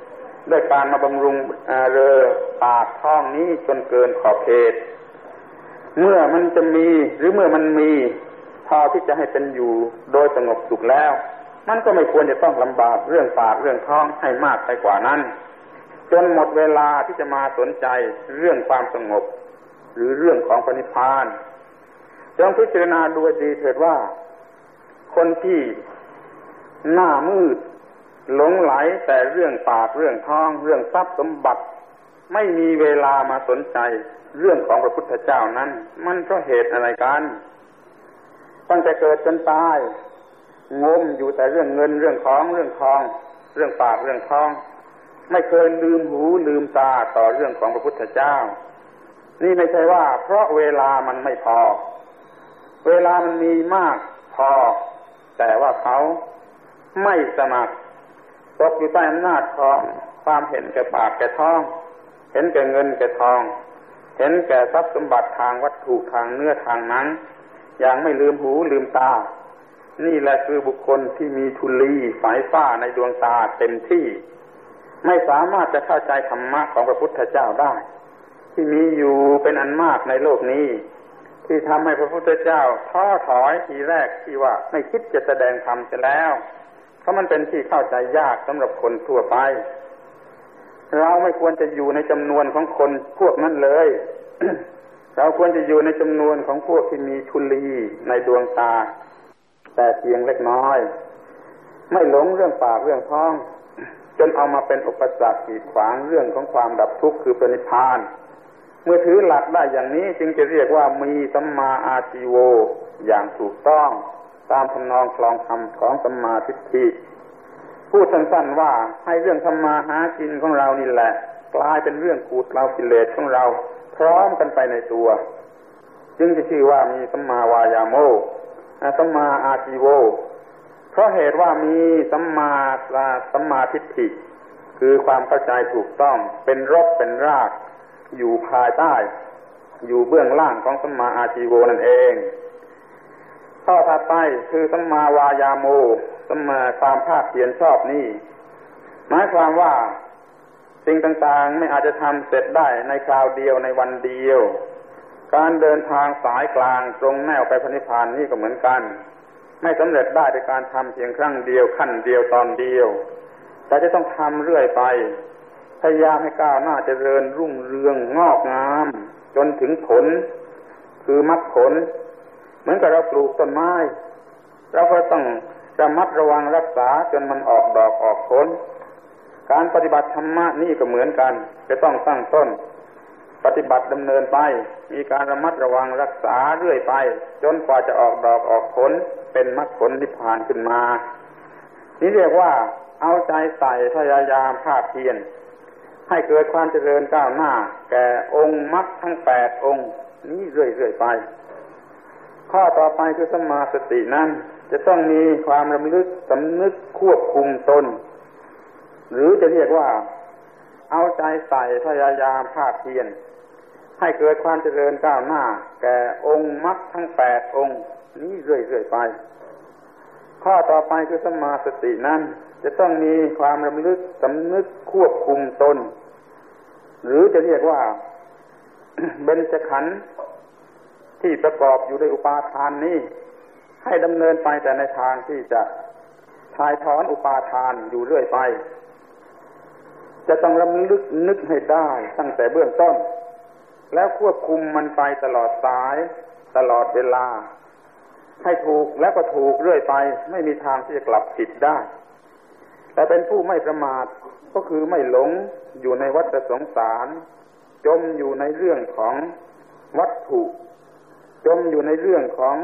ด้วยการมาบำรุงเรือปากท้องนี้จนเกินขอบเขตเมื่อมันจะมีหรือเมื่อมันมีพอที่จะให้เป็นอยู่โดยสงบสุขแล้วมันก็ไม่ควรจะต้องลำบากเรื่องปากเรื่องท้องให้มากไปกว่านั้นจนหมดเวลาที่จะมาสนใจเรื่องความสงบหรือเรื่องของพระนิพพานจงพิจารณาดูดีเถิดว่าคนที่หน้ามืดหลงไหลแต่เรื่องปากเรื่องท้องเรื่องทรัพย์สมบัติไม่มีเวลามาสนใจเรื่องของพระพุทธเจ้านั้นมันเพราะเหตุอะไรกันตั้งแต่เกิดจนตายงมอยู่แต่เรื่องเงินเรื่องของเรื่องทองเรื่องปากเรื่องท้องไม่เคยลืมหูลืมตาต่อเรื่องของพระพุทธเจ้านี่ไม่ใช่ว่าเพราะเวลามันไม่พอเวลามันมีมากพอแต่ว่าเขาไม่สมัครตกอยู่ใต้อำนาจของความเห็นแก่ปากแก่ท้องเห็นแก่เงินแก่ทองเห็นแก่ทรัพย์สมบัติทางวัตถุทางเนื้อทางหนังอย่างไม่ลืมหูลืมตานี่แหละคือบุคคลที่มีธุลีสายฟ้าในดวงตาเต็มที่ไม่สามารถจะเข้าใจธรรมะของพระพุทธเจ้าได้ที่มีอยู่เป็นอันมากในโลกนี้ที่ทำให้พระพุทธเจ้าท้อถอยทีแรกที่ว่าไม่คิดจะแสดงธรรมเสียแล้วเพราะมันเป็นที่เข้าใจยากสำหรับคนทั่วไปเราไม่ควรจะอยู่ในจำนวนของคนพวกนั้นเลย เราควรจะอยู่ในจำนวนของพวกที่มีธุลีในดวงตาแต่เพียงเล็กน้อยไม่หลงเรื่องปากเรื่องท้องจนเอามาเป็นอุปสรรคกีดขวางเรื่องของความดับทุกข์คือพระนิพพานเมื่อถือหลักได้อย่างนี้จึงจะเรียกว่ามีสัมมาอาชีโวอย่างถูกต้องตามทำนองคลองธรรมของสัมมาทิฏฐิพูดสั้นๆว่าให้เรื่องทำมาหากินของเรานี่แหละกลายเป็นเรื่องขูดเกลากิเลสของเราพร้อมกันไปในตัวจึงจะชื่อว่ามีสัมมาวายาโมสัมมาอาชีโวเพราะเหตุว่ามีสัมมาทิฏฐิคือความเข้าใจถูกต้องเป็นรกเป็นรากอยู่ภายใต้อยู่เบื้องล่างของสัมมาอาชีโวนั่นเองข้อถัดไปคือสัมมาวายาโมสัมมาความภาคเพียรชอบนี่หมายความว่าสิ่งต่างๆไม่อาจจะทำเสร็จได้ในคราวเดียวในวันเดียวการเดินทางสายกลางตรงแนวไปพระนิพพานนี่ก็เหมือนกันไม่สำเร็จได้โดยการทำเพียงครั้งเดียวขั้นเดียวตอนเดียวแต่จะต้องทำเรื่อยไปพยายามให้ก้าวหน้าเจริญรุ่งเรืองงอกงามจนถึงผลคือมรรคผลเหมือนกับเราปลูกต้นไม้เราก็ต้องระมัดระวังรักษาจนมันออกดอกออกผลการปฏิบัติธรรมะนี่ก็เหมือนกันจะต้องตั้งต้นปฏิบัติดำเนินไปมีการระมัดระวังรักษาเรื่อยไปจนกว่าจะออกดอกออกผลเป็นมรรคผลนิพพานขึ้นมานี่เรียกว่าเอาใจใส่พยายามภาคเพียรให้เกิดความเจริญก้าวหน้าแก่องค์มรรคทั้ง8องค์นี้เรื่อยๆไปข้อต่อไปคือสัมมาสตินั้นจะต้องมีความรำลึกสำนึกควบคุมตนหรือจะเรียกว่าเอาใจใส่พยายามภาคเพียรให้เกิดความเจริญก้าวหน้าแก่องค์มรรคทั้ง8องค์นี้เรื่อยๆไปข้อต่อไปคือสัมมาสตินั้นจะต้องมีความรำลึกสำนึกควบคุมตนหรือจะเรียกว่า เบญจขันธ์ที่ประกอบอยู่ด้วยอุปาทานนี้ให้ดำเนินไปแต่ในทางที่จะถ่ายถอนอุปาทานอยู่เรื่อยไปจะต้องรำลึกนึกให้ได้ตั้งแต่เบื้องต้นแล้วควบคุมมันไปตลอดสายตลอดเวลาให้ถูกแล้วก็ถูกเรื่อยไปไม่มีทางที่จะกลับผิดได้แต่เป็นผู้ไม่ประมาทก็คือไม่หลงอยู่ในวัฏสงสารจมอยู่ในเรื่องของวัตถุจมอยู่ในเรื่องของ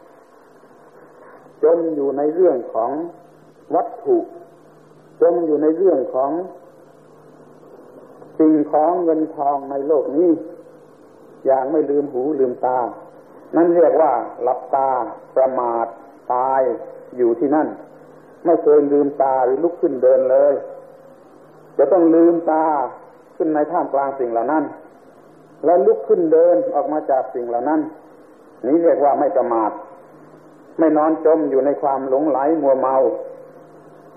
วัตถุจมอยู่ในเรื่องของสิ่งของเงินทองในโลกนี้อย่างไม่ลืมหูลืมตานั่นเรียกว่าหลับตาประมาทตายอยู่ที่นั่นไม่เคยลืมตาหรือลุกขึ้นเดินเลยจะต้องลืมตาขึ้นในท่ามกลางสิ่งเหล่านั้นแล้วลุกขึ้นเดินออกมาจากสิ่งเหล่านั้นนี้เรียกว่าไม่ประมาทไม่นอนจมอยู่ในความหลงไหลมัวเมาท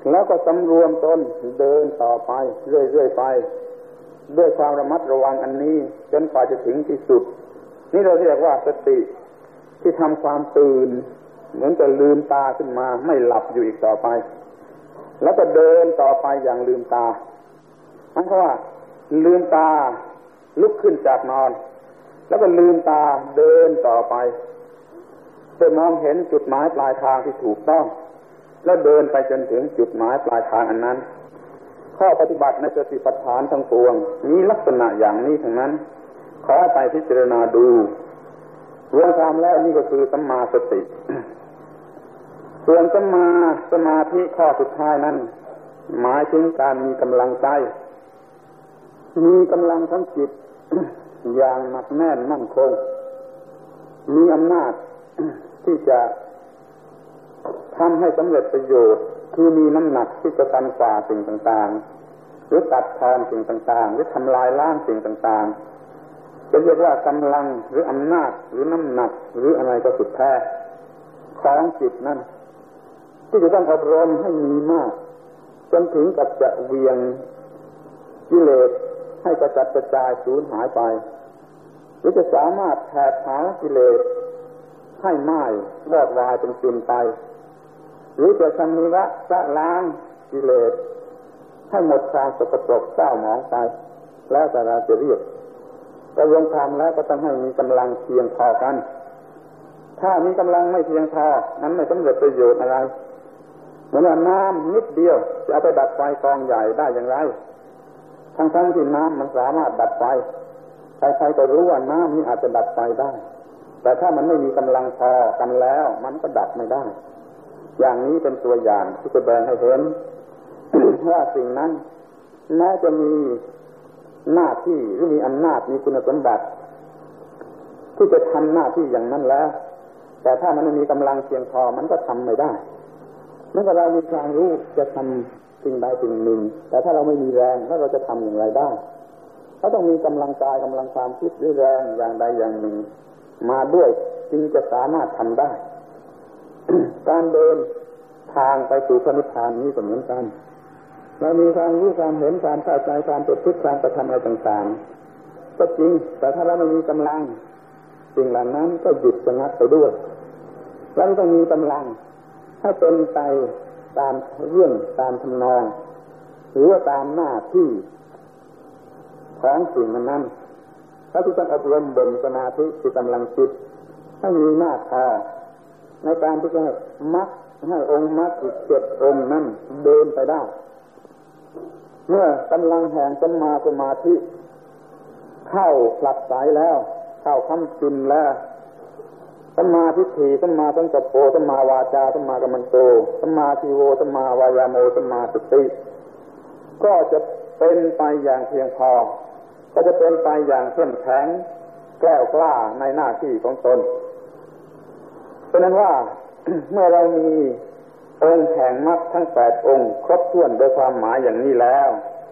แล้วก็สำรวมตนเดินต่อไปเรื่อยๆไปด้วยความระมัดระวังอันนี้จนกว่าจะถึงที่สุดนี่เราเรียกว่าสติที่ทำความตื่นเหมือนจะลืมตาขึ้นมาไม่หลับอยู่อีกต่อไปแล้วก็เดินต่อไปอย่างลืมตานั่นก็ว่าลืมตาลุกขึ้นจากนอนแล้วก็ลืมตาเดินต่อไปเพื่อมองเห็นจุดหมายปลายทางที่ถูกต้องแล้วเดินไปจนถึงจุดหมายปลายทางอันนั้นข้อปฏิบัติในสติปัฏฐานทั้งปวงมีลักษณะอย่างนี้ทั้งนั้นขอไปพิจารณาดูรวมความแล้วนี่ก็คือสัมมาสติส่วนสัมมาสมาธิข้อสุดท้ายนั้นหมายถึงการมีกำลังใจมีกำลังทั้งจิตอย่างหนักแน่นมั่นคงมีอำนาจที่จะทำให้สำเร็จประโยชน์คือมีน้ำหนักที่จะฟันฝ่าสิ่งต่างๆหรือตัดทอนสิ่งต่างๆหรือทำลายล้างสิ่งต่างๆจะเรียกว่ากำลังหรืออำนาจหรือน้ำหนักหรืออะไรก็สุดแท้ของจิตนั้นที่จะต้องอบรมให้มีมากจนถึงกับจะเวียงกิเลสให้กระจัดกระจายสูญหายไปหรือจะสามารถแผดเผากิเลสให้ไหม้วอดวายเป็นสิ้นไปหรือจะชำระล้างกิเลสให้หมดความสกปรกเศร้าหมองไปแล้วแต่เราจะเรียกแต่รวมความแล้วก็ต้องให้มีกำลังเพียงพอกันถ้ามีกำลังไม่เพียงพอนั้นไม่สำเร็จประโยชน์อะไรเหมือนว่าน้ำนิดเดียวจะเอาไปดับไฟกองใหญ่ได้อย่างไรทั้งที่น้ำมันสามารถดับไฟใครๆก็รู้ว่าน้ำนี้อาจจะดับไฟได้แต่ถ้ามันไม่มีกำลังพอกันแล้วมันก็ดับไม่ได้อย่างนี้เป็นตัวอย่างที่จะแสดงให้เห็น ว่าสิ่งนั้นแม้จะมีหน้าที่หรือมีอำนาจมีคุณสมบัติที่จะทำหน้าที่อย่างนั้นแล้วแต่ถ้ามันไม่มีกำลังเพียงพอมันก็ทำไม่ได้เมื่อเรามีความรู้จะทำสิ่งใดสิ่งหนึ่งแต่ถ้าเราไม่มีแรงแล้วเราจะทำอย่างไรได้เราต้องมีกำลังกายกำลังความคิดหรือแรงอย่างใดอย่างหนึ่งมาด้วยจึงจะสามารถทำได้ การเดินทางไปสู่พระนิพพานนี้ก็เหมือนกันเรามีความรู้ความเห็นความเข้าใจความประพฤติความกระทำอะไรต่างๆก็จริงแต่ถ้าเราไม่มีกำลังสิ่งเหล่านั้นก็หยุดชะงักไปด้วยเราต้องมีกำลังถ้าเป็นไปตามเรื่องตามทำนองหรือว่าตามหน้าที่ของสิ่งนั้นถ้าที่ต้องอบรมบ่มสมาธิคือกำลังจิตให้มีมากพอในการที่จะมรรคให้องค์มรรคอีก7องค์นั้นเดินไปได้เมื่อกำลังแห่งสัมมาสมาธิเข้าผลัดสายแล้วเข้าค้ำจุนแล้วสัมมาทิฏฐิสัมมาสังกัปโปสัมมาวาจาสัมมากัมมันโตสัมมาชีโวสัมมาวายาโมสัมมาสติก็จะเป็นไปอย่างเพียงพอก็จะเป็นไปอย่างเข้มแข็งแกล้วกล้าในหน้าที่ของตนเพราะนั้นว่า เมื่อเรามีองค์แห่งมรรคทั้ง8องค์ครบถ้วนโดยความหมายอย่างนี้แล้ว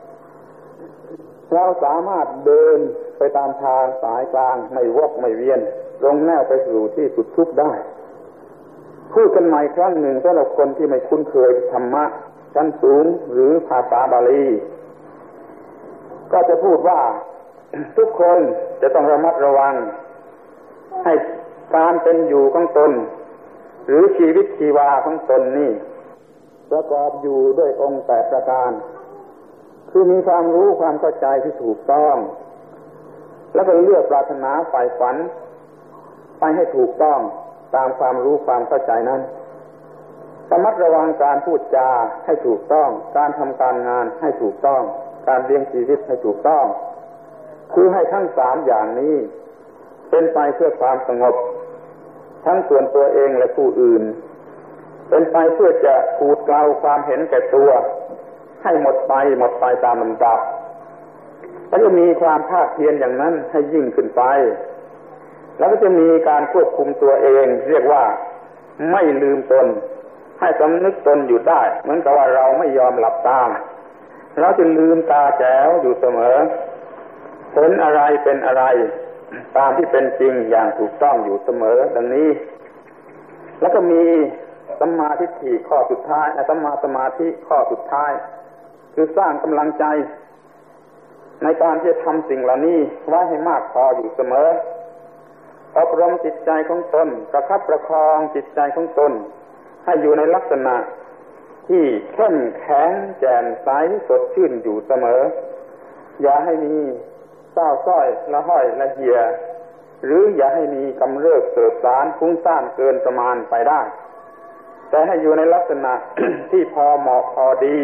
เราสามารถเดินไปตามทางสายกลางไม่วกไม่เวียนตรงแนวไปสู่ที่สุดทุกข์ได้พูดกันใหม่ครั้งหนึ่งสำหรับคนที่ไม่คุ้นเคยธรรมะชั้นสูงหรือภาษาบาลีก็จะพูดว่า ทุกคนจะต้องระมัดระวังให้การเป็นอยู่ของตนหรือชีวิตชีวาของตนนี่ประกอบอยู่ด้วยองค์8ประการคือมีความรู้ความเข้าใจที่ถูกต้องแล้วก็เลือกปรารถนาใฝ่ฝันไปให้ถูกต้องตามความรู้ความเข้าใจนั้นระมัดระวังการพูดจาให้ถูกต้องการทำการงานให้ถูกต้องการเลี้ยงชีวิตให้ถูกต้องคือให้ทั้ง3อย่างนี้เป็นไปเพื่อความสงบทั้งส่วนตัวเองและผู้อื่นเป็นไปเพื่อจะขูดเกลาความเห็นแก่ตัวให้หมดไปตามลำดับแล้วจะมีความภาคเพียรอย่างนั้นให้ยิ่งขึ้นไปแล้วก็จะมีการควบคุมตัวเองเรียกว่าไม่ลืมตนให้สำนึกตนอยู่ได้เหมือนกับว่าเราไม่ยอมหลับตาเราจะลืมตาแจ๋วอยู่เสมอเห็นอะไรเป็นอะไรตามที่เป็นจริงอย่างถูกต้องอยู่เสมอดังนี้แล้วก็มีสัมมาทิฏฐิข้อสุดท้ายสัมมาสมาธิข้อสุดท้ายคือสร้างกำลังใจในการที่จะทำสิ่งเหล่านี้ไว้ให้มากพออยู่เสมออบรมจิตใจของตนประคับประคองจิตใจของตนให้อยู่ในลักษณะที่เข้มแข็งแจ่มใสสดชื่นอยู่เสมออย่าให้มีเศร้าส้อยละห้อยละเหี่ยหรืออย่าให้มีกำเริบเสบสารฟุ้งซ่านเกินประมาณไปได้แต่ให้อยู่ในลักษณะ ที่พอเหมาะพอดี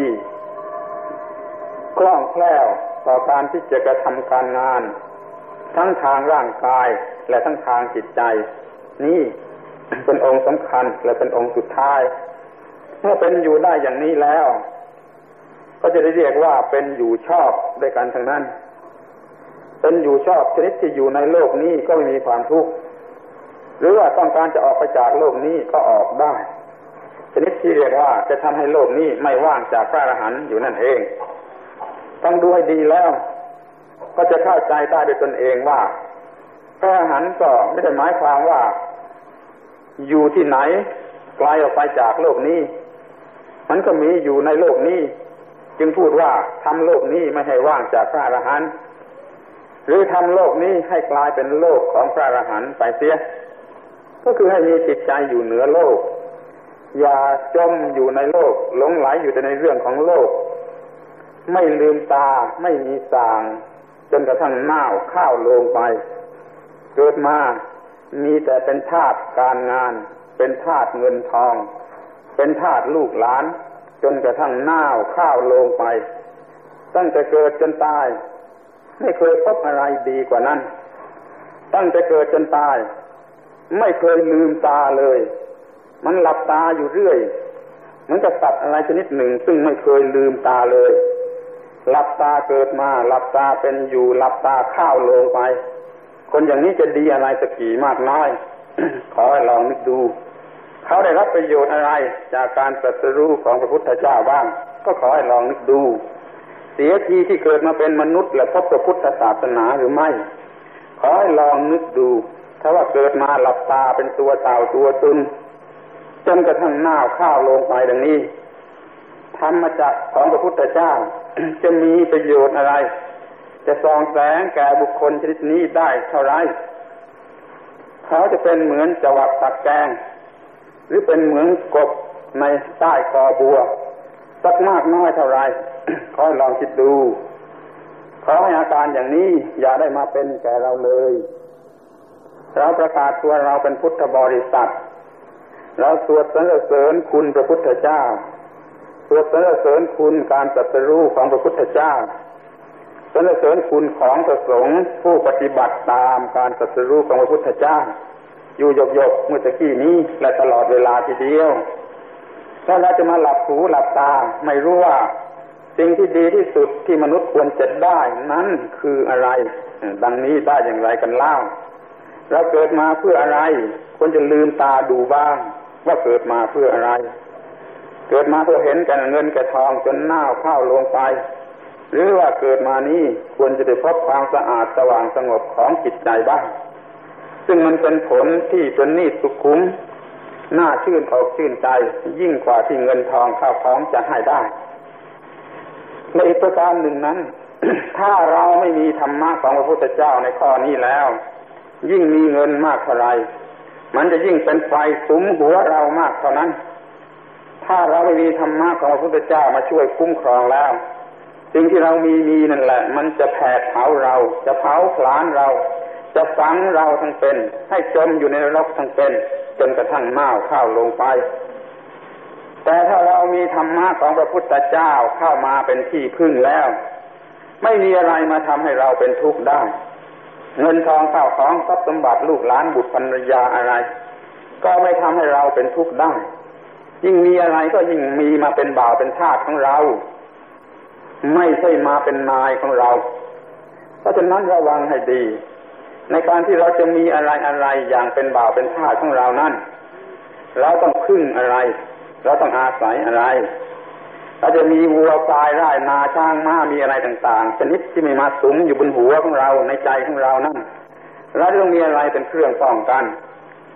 คล่องแคล่วต่อการที่จะกระทำการงานทั้งทางร่างกายและทั้งทางจิตใจนี่เป็นองค์สำคัญและเป็นองค์สุดท้ายเมื่อเป็นอยู่ได้อย่างนี้แล้วก็จะได้เรียกว่าเป็นอยู่ชอบด้วยกันทั้งนั้นเป็นอยู่ชอบชนิดที่อยู่ในโลกนี้ก็ไม่มีความทุกข์หรือว่าต้องการจะออกไปจากโลกนี้ก็ออกได้ชนิดที่เรียกว่าจะทำให้โลกนี้ไม่ว่างจากพระอรหันต์อยู่นั่นเองต้องดูให้ดีแล้วก็จะเข้าใจได้ด้วยตนเองว่าพระอรหันต์ก็ไม่ได้หมายความว่าอยู่ที่ไหนไกลออกไปจากโลกนี้มันก็มีอยู่ในโลกนี้จึงพูดว่าทำโลกนี้ไม่ให้ว่างจากพระอรหันต์หรือทำโลกนี้ให้กลายเป็นโลกของพระอรหันต์ไปเสียก็คือให้มีจิตใจอยู่เหนือโลกอย่าจมอยู่ในโลกหลงไหลอยู่แต่ในเรื่องของโลกไม่ลืมตาไม่มีสางจนกระทั่งหน้าข้าวลงไปเกิดมามีแต่เป็นทาสการงานเป็นทาสเงินทองเป็นทาสลูกหลานจนกระทั่งหน้าข้าวลงไปตั้งแต่เกิดจนตายไม่เคยพบอะไรดีกว่านั้นตั้งแต่เกิดจนตายไม่เคยลืมตาเลยมันหลับตาอยู่เรื่อยเหมือนกับสัตว์อะไรชนิดหนึ่งซึ่งไม่เคยลืมตาเลยหลับตาเกิดมาหลับตาเป็นอยู่หลับตาข้าวลงไปคนอย่างนี้จะดีอะไรสักกี่มากน้อย ขอให้ลองนึกดูเขาได้รับประโยชน์อะไรจากการตรัสรู้ของพระพุทธเจ้าบ้างก็ขอให้ลองนึกดูเสียทีที่เกิดมาเป็นมนุษย์และพบพระพุทธศาสนาหรือไม่ขอให้ลองนึกดูถ้าว่าเกิดมาหลับตาเป็นตัวเต่าตัวตุนจนกระทั่งหน้าข้าวลงไปดังนี้ธรรมจักรของพระพุทธเจ้า จะมีประโยชน์อะไรจะส่องแสงแก่บุคคลชนิดนี้ได้เท่าไรเขาจะเป็นเหมือนจวักตักแกงหรือเป็นเหมือนกบในใต้กอบัวสักมากน้อยเท่าไร ขอให้ลองคิดดูขอให้อาการอย่างนี้อย่าได้มาเป็นแก่เราเลยเราประกาศตัวเราเป็นพุทธบริษัทเราสวดสรรเสริญคุณพระพุทธเจ้าสวดสรรเสริญคุณการตรัสรู้ของพระพุทธเจ้าสรรเสริญคุณของพระสงฆ์ผู้ปฏิบัติตามการตรัสรู้ของพระพุทธเจ้าอยู่หยกๆเมื่อตะกี้นี้และตลอดเวลาทีเดียวถ้าเราจะมาหลับหูหลับตาไม่รู้ว่าสิ่งที่ดีที่สุดที่มนุษย์ควรจะได้นั้นคืออะไรดังนี้ได้อย่างไรกันเล่าเราเกิดมาเพื่ออะไรควรจะลืมตาดูบ้างว่าเกิดมาเพื่ออะไรเกิดมาเพื่อเห็นแต่เงินแต่ทองจนหน้าข้าวลงไปหรือว่าเกิดมานี้ควรจะได้พบความสะอาดสว่างสงบของจิตใจบ้างซึ่งมันเป็นผลที่ประณีตสุขุมน่าชื่นอกชื่นใจยิ่งกว่าที่เงินทองข้าวของจะให้ได้ในอีกประการหนึ่งนั้น ถ้าเราไม่มีธรรมะของพระพุทธเจ้าในข้อนี้แล้วยิ่งมีเงินมากเท่าไรมันจะยิ่งเป็นไฟสุมหัวเรามากเท่านั้นถ้าเราไม่มีธรรมะของพระพุทธเจ้ามาช่วยคุ้มครองแล้วสิ่งที่เรามีนั่นแหละมันจะแผดเผาเราจะเผาผลาญเราจะฝังเราทั้งเป็นให้จมอยู่ในนรกทั้งเป็นจนกระทั่งเน่าข้าวลงไปแต่ถ้าเรามีธรรมะของพระพุทธเจ้าเข้ามาเป็นที่พึ่งแล้วไม่มีอะไรมาทำให้เราเป็นทุกข์ได้เงินทองข้าวของทรัพย์สมบัติลูกหลานบุตรภรรยาอะไรก็ไม่ทำให้เราเป็นทุกข์ได้ยิ่งมีอะไรก็ยิ่งมีมาเป็นบ่าวเป็นทาสของเราไม่ใช่มาเป็นนายของเราเพราะฉะนั้นระวังให้ดีในการที่เราจะมีอะไรอย่างเป็นบ่าวเป็นทาสของเรานั้นเราต้องพึ่งอะไรเราต้องอาศัยอะไรเราจะมีวัวควายไร่นาช้างม้ามีอะไรต่างๆชนิดที่ไม่มาสุมอยู่บนหัวของเราในใจของเรานั่นเราต้องมีอะไรเป็นเครื่องป้องกัน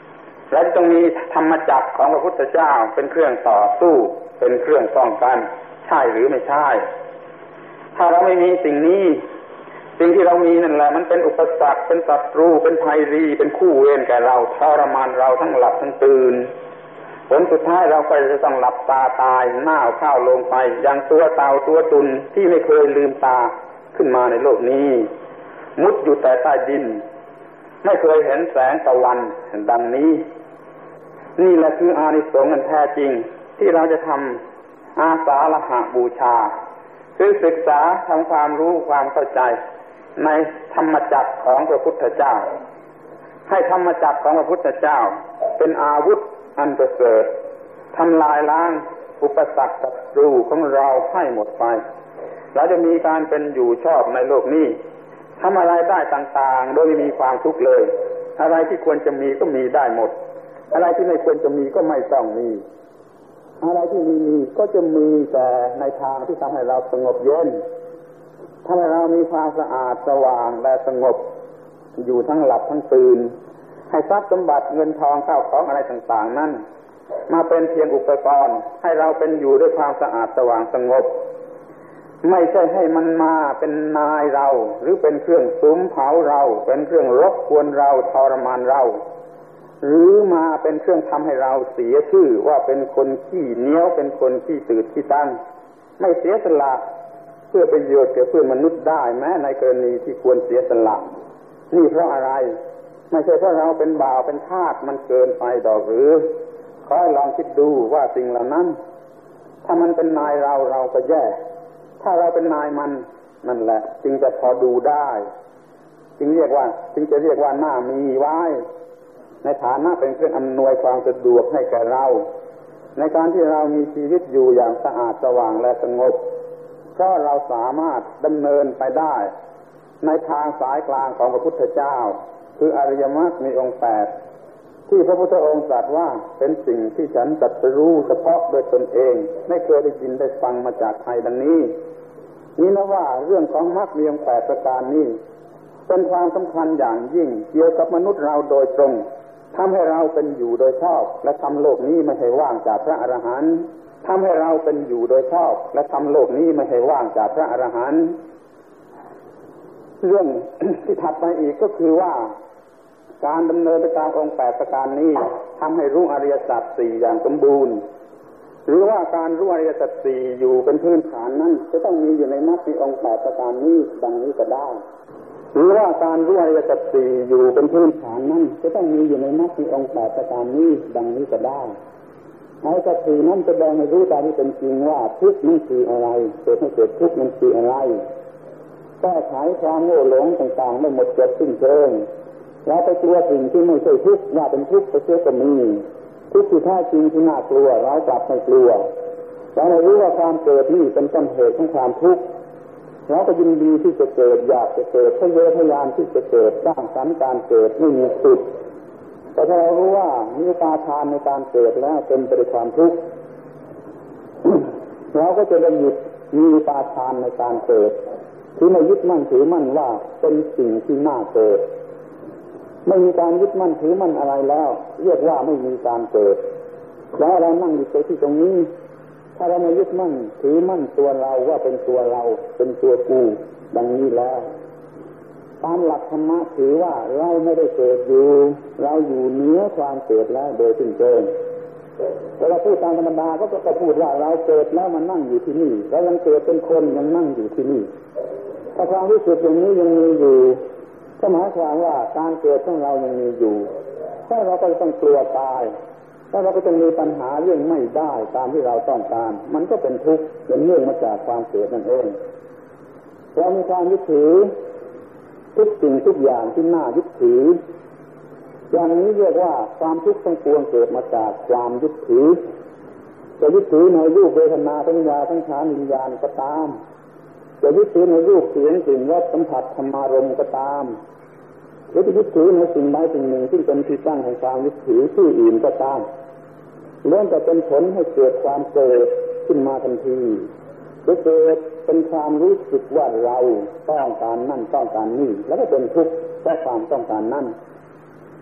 และต้องมีธรรมจักรของพระพุทธเจ้าเป็นเครื่องต่อสู้เป็นเครื่องป้องกันใช่หรือไม่ใช่ถ้าเราไม่มีสิ่งนี้สิ่งที่เรามีนั่นแหละมันเป็นอุปสรรคเป็นศัตรูเป็นภัยรีเป็นคู่เวรแก่เราทรมานเราทั้งหลับทั้งตื่นผลสุดท้ายเราก็จะต้องหลับตาตายหน้าเข้าลงไปอย่างตัวเต่าตัวตุนที่ไม่เคยลืมตาขึ้นมาในโลกนี้มุดอยู่แต่ใต้ดินไม่เคยเห็นแสงตะวันดังนี้นี่แหละคืออานิสงส์อันแท้จริงที่เราจะทำอาสาฬหบูชาคือศึกษาทำความรู้ความเข้าใจในธรรมจักรของพระพุทธเจ้าให้ธรรมจักรของพระพุทธเจ้าเป็นอาวุธอันประเสริฐทำลายล้างอุปสรรคศัตรูของเราให้หมดไปเราจะมีการเป็นอยู่ชอบในโลกนี้ทำอะไรได้ต่างๆโดยไม่มีความทุกข์เลยอะไรที่ควรจะมีก็มีได้หมดอะไรที่ไม่ควรจะมีก็ไม่ต้องมีอะไรที่มีก็จะมีแต่ในทางที่ทำให้เราสงบเย็นทำให้เรามีความสะอาดสว่างและสงบอยู่ทั้งหลับทั้งตื่นให้ทรัพย์สมบัติเงินทองข้าวของอะไรต่างๆนั้นมาเป็นเพียงอุปกรณ์ให้เราเป็นอยู่ด้วยความสะอาดสว่างสงบไม่ใช่ให้มันมาเป็นนายเราหรือเป็นเครื่องสุมเผาเราเป็นเครื่องรบกวนเราทรมานเราหรือมาเป็นเครื่องทำให้เราเสียชื่อว่าเป็นคนขี้เหนียวเป็นคนขี้ตืดขี้ตั้งไม่เสียสละเพื่อประโยชน์แก่เพื่อนมนุษย์ได้แม้ในกรณีที่ควรเสียสละนี่เพราะอะไรไม่ใช่เพราะเราเป็นบ่าวเป็นทาสมันเกินไปดอกหรือขอให้ลองคิดดูว่าสิ่งเหล่านั้นถ้ามันเป็นนายเราเราก็แย่ถ้าเราเป็นนายมันนั่นแหละจึงจะพอดูได้จึงจะเรียกว่าหน้ามีไว้ในฐานะเป็นเครื่องอำนวยความสะดวกให้แก่เราในการที่เรามีชีวิตอยู่อย่างสะอาดสว่างและสงบก็เราสามารถดำเนินไปได้ในทางสายกลางของพระพุทธเจ้าคืออริยมรรคมีองค์8ที่พระพุทธองค์ตรัสว่าเป็นสิ่งที่ฉันตรัสรู้เฉพาะโดยตนเองไม่เคยได้ยินได้ฟังมาจากใครดังนี้นี่นะว่าเรื่องของมรรคมีองค์8ประการนี้เป็นความสำคัญอย่างยิ่งเกี่ยวกับมนุษย์เราโดยตรงทำให้เราเป็นอยู่โดยชอบและทำโลกนี้ไม่ให้ว่างจากพระอรหันต์ทำให้เราเป็นอยู่โดยชอบและทำโลกนี้ไม่ให้ว่างจากพระอรหันต์เรื่อง ที่ถัดไปอีกก็คือว่าการดำเนินไปตามองค์8ประการนี้ทำให้รู้อริยสัจ4อย่างสมบูรณ์หรือว่าการรู้อริยสัจ4อยู่เป็นพื้นฐานนั้นจะต้องมีอยู่ในมรรคมีองค์8ประการนี้ดังนี้ก็ได้หรือว่าการรู้อริยสัจ4อยู่เป็นพื้นฐานนั้นจะต้องมีอยู่ในมรรคมีองค์8ประการนี้ดังนี้ก็ได้อริยสัจ4นั้นแสดงให้รู้ตามที่เป็นจริงว่าทุกข์นั้นคืออะไรเหตุให้เกิดทุกข์นั้นคืออะไรแก้ไขความโง่หลงต่างๆไม่หมดจดสิ้นเชิงเราไปกลัวสิ่งที่ไม่ใช่ทุกข์ว่าเป็นทุกข์ไปเสียก็มีทุกข์ที่แท้จริงที่น่ากลัวเรากลับไม่กลัวเราไม่รู้ว่าความเกิดนี่เป็นต้นเหตุของความทุกข์เราก็ยินดีที่จะเกิดอยากจะเกิดทะเยอทะยานที่จะเกิดสร้างสรรค์การเกิดไม่มีสุดแต่ถ้าเรารู้ว่ามีอุปาทานในการเกิดแล้วเป็นไปด้วยความทุกข์ เราก็จะได้หยุดมีอุปาทานในการเกิดคือไม่ยึดมั่นถือมั่นว่าเป็นสิ่งที่น่าเกิดไม่มีการยึดมั่นถือมั่นอะไรแล้วเรียกว่าไม่มีการเกิดแล้วเรานั่งอยู่ที่ตรงนี้ถ้าเราไม่ยึดมั่นถือมั่นตัวเราว่าเป็นตัวเราเป็นตัวกูดังนี้แล้วตามหลักธรรมะถือว่าเราไม่ได้เกิดอยู่เราอยู่เหนือความเกิดแล้วโดยสิ้นเชิงแต่เราพูดตามธรรมดาก็พูดว่าเราเกิดแล้วมันนั่งอยู่ที่นี่เรายังเกิดเป็นคนยังนั่งอยู่ที่นี่ถ้าความรู้สึกอย่างนี้ยังมีอยู่ก็หมายความว่าการเกิดของเรายังมีอยู่ถ้าเราก็ต้องกลัวตายถ้าเราก็จะมีปัญหาเรื่องไม่ได้ตามที่เราต้องการมันก็เป็นทุกข์เป็นเนื่องมาจากความเกิดนั่นเองเรามีความยึดถือทุกสิ่งทุกอย่างที่น่ายึดถืออย่างนี้เรียกว่าความทุกข์ทั้งปวงเกิดมาจากความยึดถือจะยึดถือในรูปเวทนาสัญญาสังขารวิญญาณก็ตามจะยึดถือในรูปเสียงกลิ่นรสสัมผัสธรรมารมณ์ก็ตามหรือจะยึดถือในสิ่งใดสิ่งหนึ่งที่เป็นที่ตั้งแห่งความยึดถือที่อื่นก็ตามล้วนแต่เป็นผลให้เกิดความเกิดขึ้นมาทันทีหรือเกิดเป็นความรู้สึกว่าเราต้องการนั่นต้องการนี่แล้วก็เป็นทุกข์เพราะความต้องการนั่น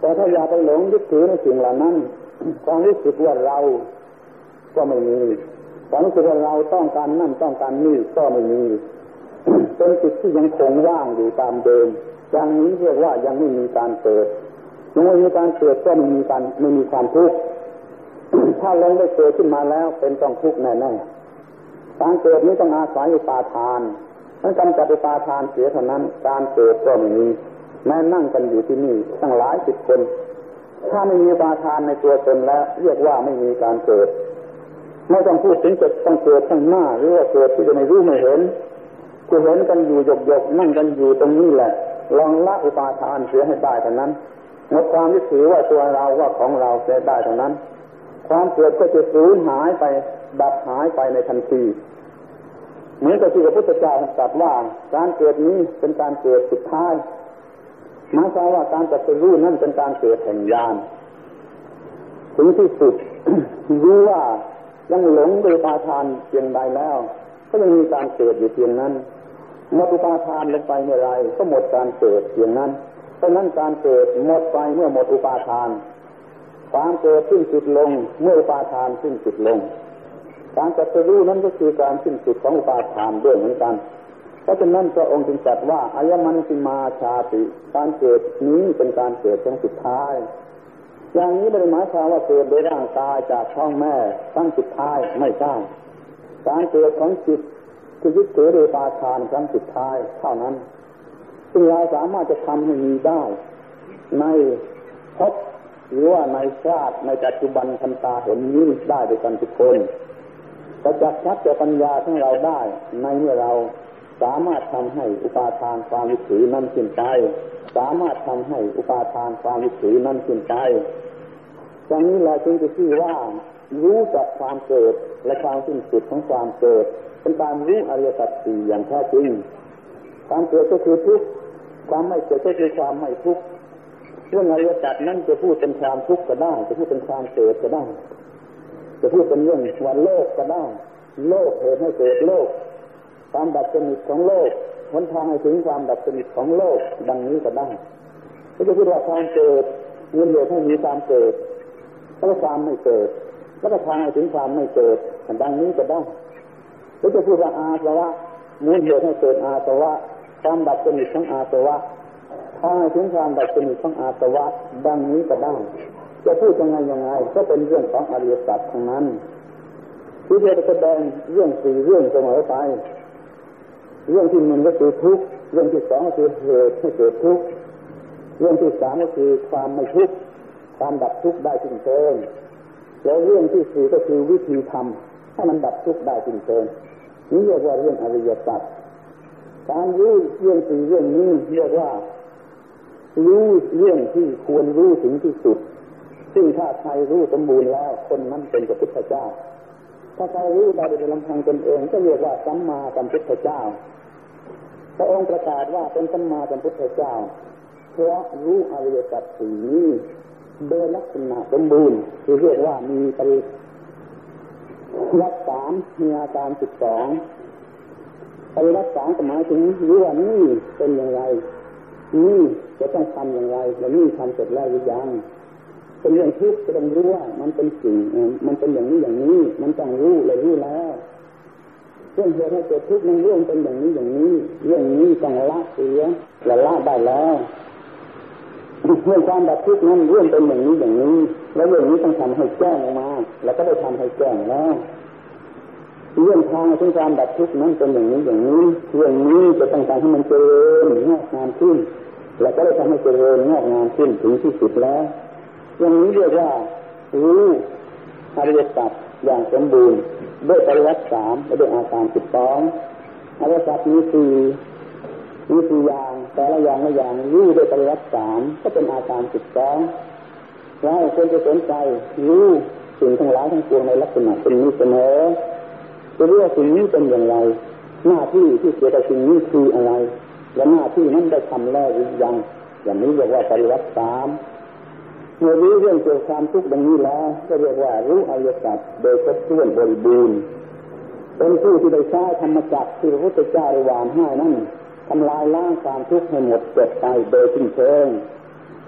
แต่ถ้าอย่าไปหลงยึดถือในสิ่งเหล่านั้นความรู้สึกว่าเราก็ไม่มีความรู้สึกว่าเราต้องการนั่นต้องการนี่ก็ไม่มีเป็นจิตที่ยังคงว่างอยู่ตามเดิมอย่างนี้เรียกว่ายังไม่มีการเกิดเมื่อมีการเกิดก็ไม่มีความทุกข์ถ้าลงได้เกิดขึ้นมาแล้วเป็นต้องทุกข์แน่ๆการเกิดนี้ต้องอาศัยอุปาทานถ้ากำจัดอุปาทานเสียเท่านั้นการเกิดก็ไม่มีแม้นั่งกันอยู่ที่นี่ตั้งหลายสิบคนถ้าไม่มีอุปาทานในตัวตนแล้วเรียกว่าไม่มีการเกิดไม่ต้องพูดถึงจะต้องเกิดข้างหน้าหรือว่าเกิดที่จะไม่รู้ไม่เห็นคือเห็นกันอยู่หยกๆนั่งกันอยู่ตรงนี้แหละลองละอุปาทานเสียให้ได้เท่านั้นหมดความยึดถือว่าตัวเราว่าของเราเสียได้เท่านั้นความเกิดก็จะสูญหายไปดับหายไปในทันทีเหมือนกับที่พระพุทธเจ้าตรัสว่าการเกิดนี้เป็นการเกิดสุดท้ายหมายความว่าการตรัสรู้นั่นเป็นการเกิดแห่งญาณถึงที่สุด รู้ว่ายังหลงโดยอุปาทานเพียงใดแล้วก็ยังมีการเกิดอยู่เพียงนั้นหมดอุปาทานลงไปเมื่อไรก็หมดการเกิดเพียงนั้นเพราะนั้นการเกิดหมดไปเมื่อหมดอุปาทานความเกิดสิ้นสุดลงเมื่ออุปาทานสิ้นสุดลงการตรัสรู้นั้นก็คือการสิ้นสุดของอุปาทานด้วยเหมือนกันเพราะฉะนั้นพระองค์จึงตรัสว่าอายมันติมาชาติการเกิดนี้เป็นการเกิดครั้งสุดท้ายอย่างนี้ไม่ได้หมายความว่าเกิดโดยร่างกายจากท้องแม่ครั้งสุดท้ายไม่ใช่การเกิดของจิตคือยึดถือโดยอุปาทานครั้งสุดท้ายเท่านั้นซึ่งเราสามารถจะทำให้มีได้ในภพหรือว่าในชาติในปัจจุบันทันตาเห็นนี้ได้โดยกันทุกคนประจักษ์ชัดแก่ปัญญาของเราได้ในเมื่อเราสามารถทำให้อุปาทานความยึดถือนั้นสิ้นไปสามารถทำให้อุปาทานความยึดถือนั้นสิ้นไปดังนี้เราจึงจะชื่อว่ารู้จักความเกิดและความสิ้นสุดของความเกิดเป็นการรู้อริยสัจสี่อย่างแท้จริงความเกิดก็คือทุกข์ความไม่เกิดก็คือความไม่ทุกข์เรื่องอริยสัจนั้นจะพูดเป็นความทุกข์ก็ได้จะพูดเป็นความเกิดก็ได้จะพูดเป็นเรื่องวันโลกก็ได้โลกเหตุให้เกิดโลกความดับสนิทของโลกหนทางให้ถึงความดับสนิทของโลกดังนี้ก็ได้ก็จะพูดว่าความเกิดมีเหตุให้มีความเกิดแล้วก็ความไม่เกิดแล้วก็ทางให้ถึงความไม่เกิดดังนี้ก็ได้หรือจะพูดว่าอาสวะมูลเหตุให้เกิดอาสวะความดับสนิทของอาสวะทางให้ถึงความดับสนิทของอาสวะดังนี้ก็ได้จะพูดยังไงก็เป็นเรื่องของอริยสัจทั้งนั้นที่จะแสดงเรื่องสี่เรื่องเสมอไปเรื่องที่หนึ่งก็คือทุกข์เรื่องที่สองก็คือเหตุให้เกิดทุกข์เรื่องที่สามก็คือความไม่ทุกข์ความดับทุกข์ได้สิ้นเชิงแล้วเรื่องที่สี่ก็คือวิธีทำให้มันดับทุกข์ได้สิ้นเชิงนี่เรียกว่าเรื่องอริยสัจการรู้เรื่องสี่เรื่องนี้เรียกว่ารู้เรื่องที่ควรรู้ถึงที่สุดซึ่งถ้าใครรู้สมบูรณ์แล้วคนนั้นเป็นพระพุทธเจ้าถ้าใครรู้ได้โดยลำพังตนเองก็เรียกว่าสัมมาสัมพุทธเจ้าพระองค์ประกาศว่าเป็นสัมมาสัมพุทธเจ้าเพราะรู้อริยสัจสี่นี้โดยลักษณะสมบูรณ์คือเรียกว่ามีปริยัติ3มีอาการ12ปริยัติ3หมายถึงรู้ว่านี่เป็นอย่างไรนี่จะต้องทำอย่างไรและนี่ทำเสร็จแล้วหรือยังเป็นเรื่องทุกข์ก็ต้องรู้ว่ามันเป็นสิ่งมันเป็นอย่างนี้อย่างนี้มันต้องรู้และรู้แล้วเรื่องเหตุให้เกิดทุกข์นั้นเรื่องเป็นอย่างนี้อย่างนี้เรื่องนี้ต้องละเสียและละได้แล้วเรื่องความดับทุกข์นั้นเรื่องเป็นอย่างนี้อย่างนี้แล้วเรื่องนี้ต้องทำให้แจ้งออกมาแล้วก็ได้ทำให้แจ้งแล้วเรื่องทางถึงการดับทุกข์นั้นเป็นอย่างนี้อย่างนี้เรื่องนี้จะต้องการให้มันเจริญงอกงามขึ้นแล้วก็ได้ทำให้เจริญงอกงามขึ้นถึงที่สุดแล้วอย่างนี้เรียกว่ารู้อริยสัจอย่างสมบูรณ์ด้วยปริยัติ3และด้วยอาการ12อริยสัจมี4อย่างแต่ละอย่างละอย่างรู้ด้วยปริยัติ3ก็เป็นอาการ12เราควรจะสนใจรู้สิ่งทั้งหลายทั้งปวงในลักษณะเป็นนี้เสมอจะรู้ว่าสิ่งนี้เป็นอย่างไรหน้าที่ที่เกี่ยวกับสิ่งนี้คืออะไรและหน้าที่นั้นได้ทำแล้วหรือยังอย่างนี้เรียกว่าปริยัติ3เมื่อรู้เรื่องเกี่ยวกับความทุกข์ดังนี้แล้วก็เรียกว่ารู้อริยสัจโดยครบถ้วนบริบูรณ์เป็นผู้ที่ได้ใช้ธรรมจักรที่พระพุทธเจ้าได้วางให้นั้นทำลายล้างความทุกข์ให้หมดจดไปโดยสิ้นเชิง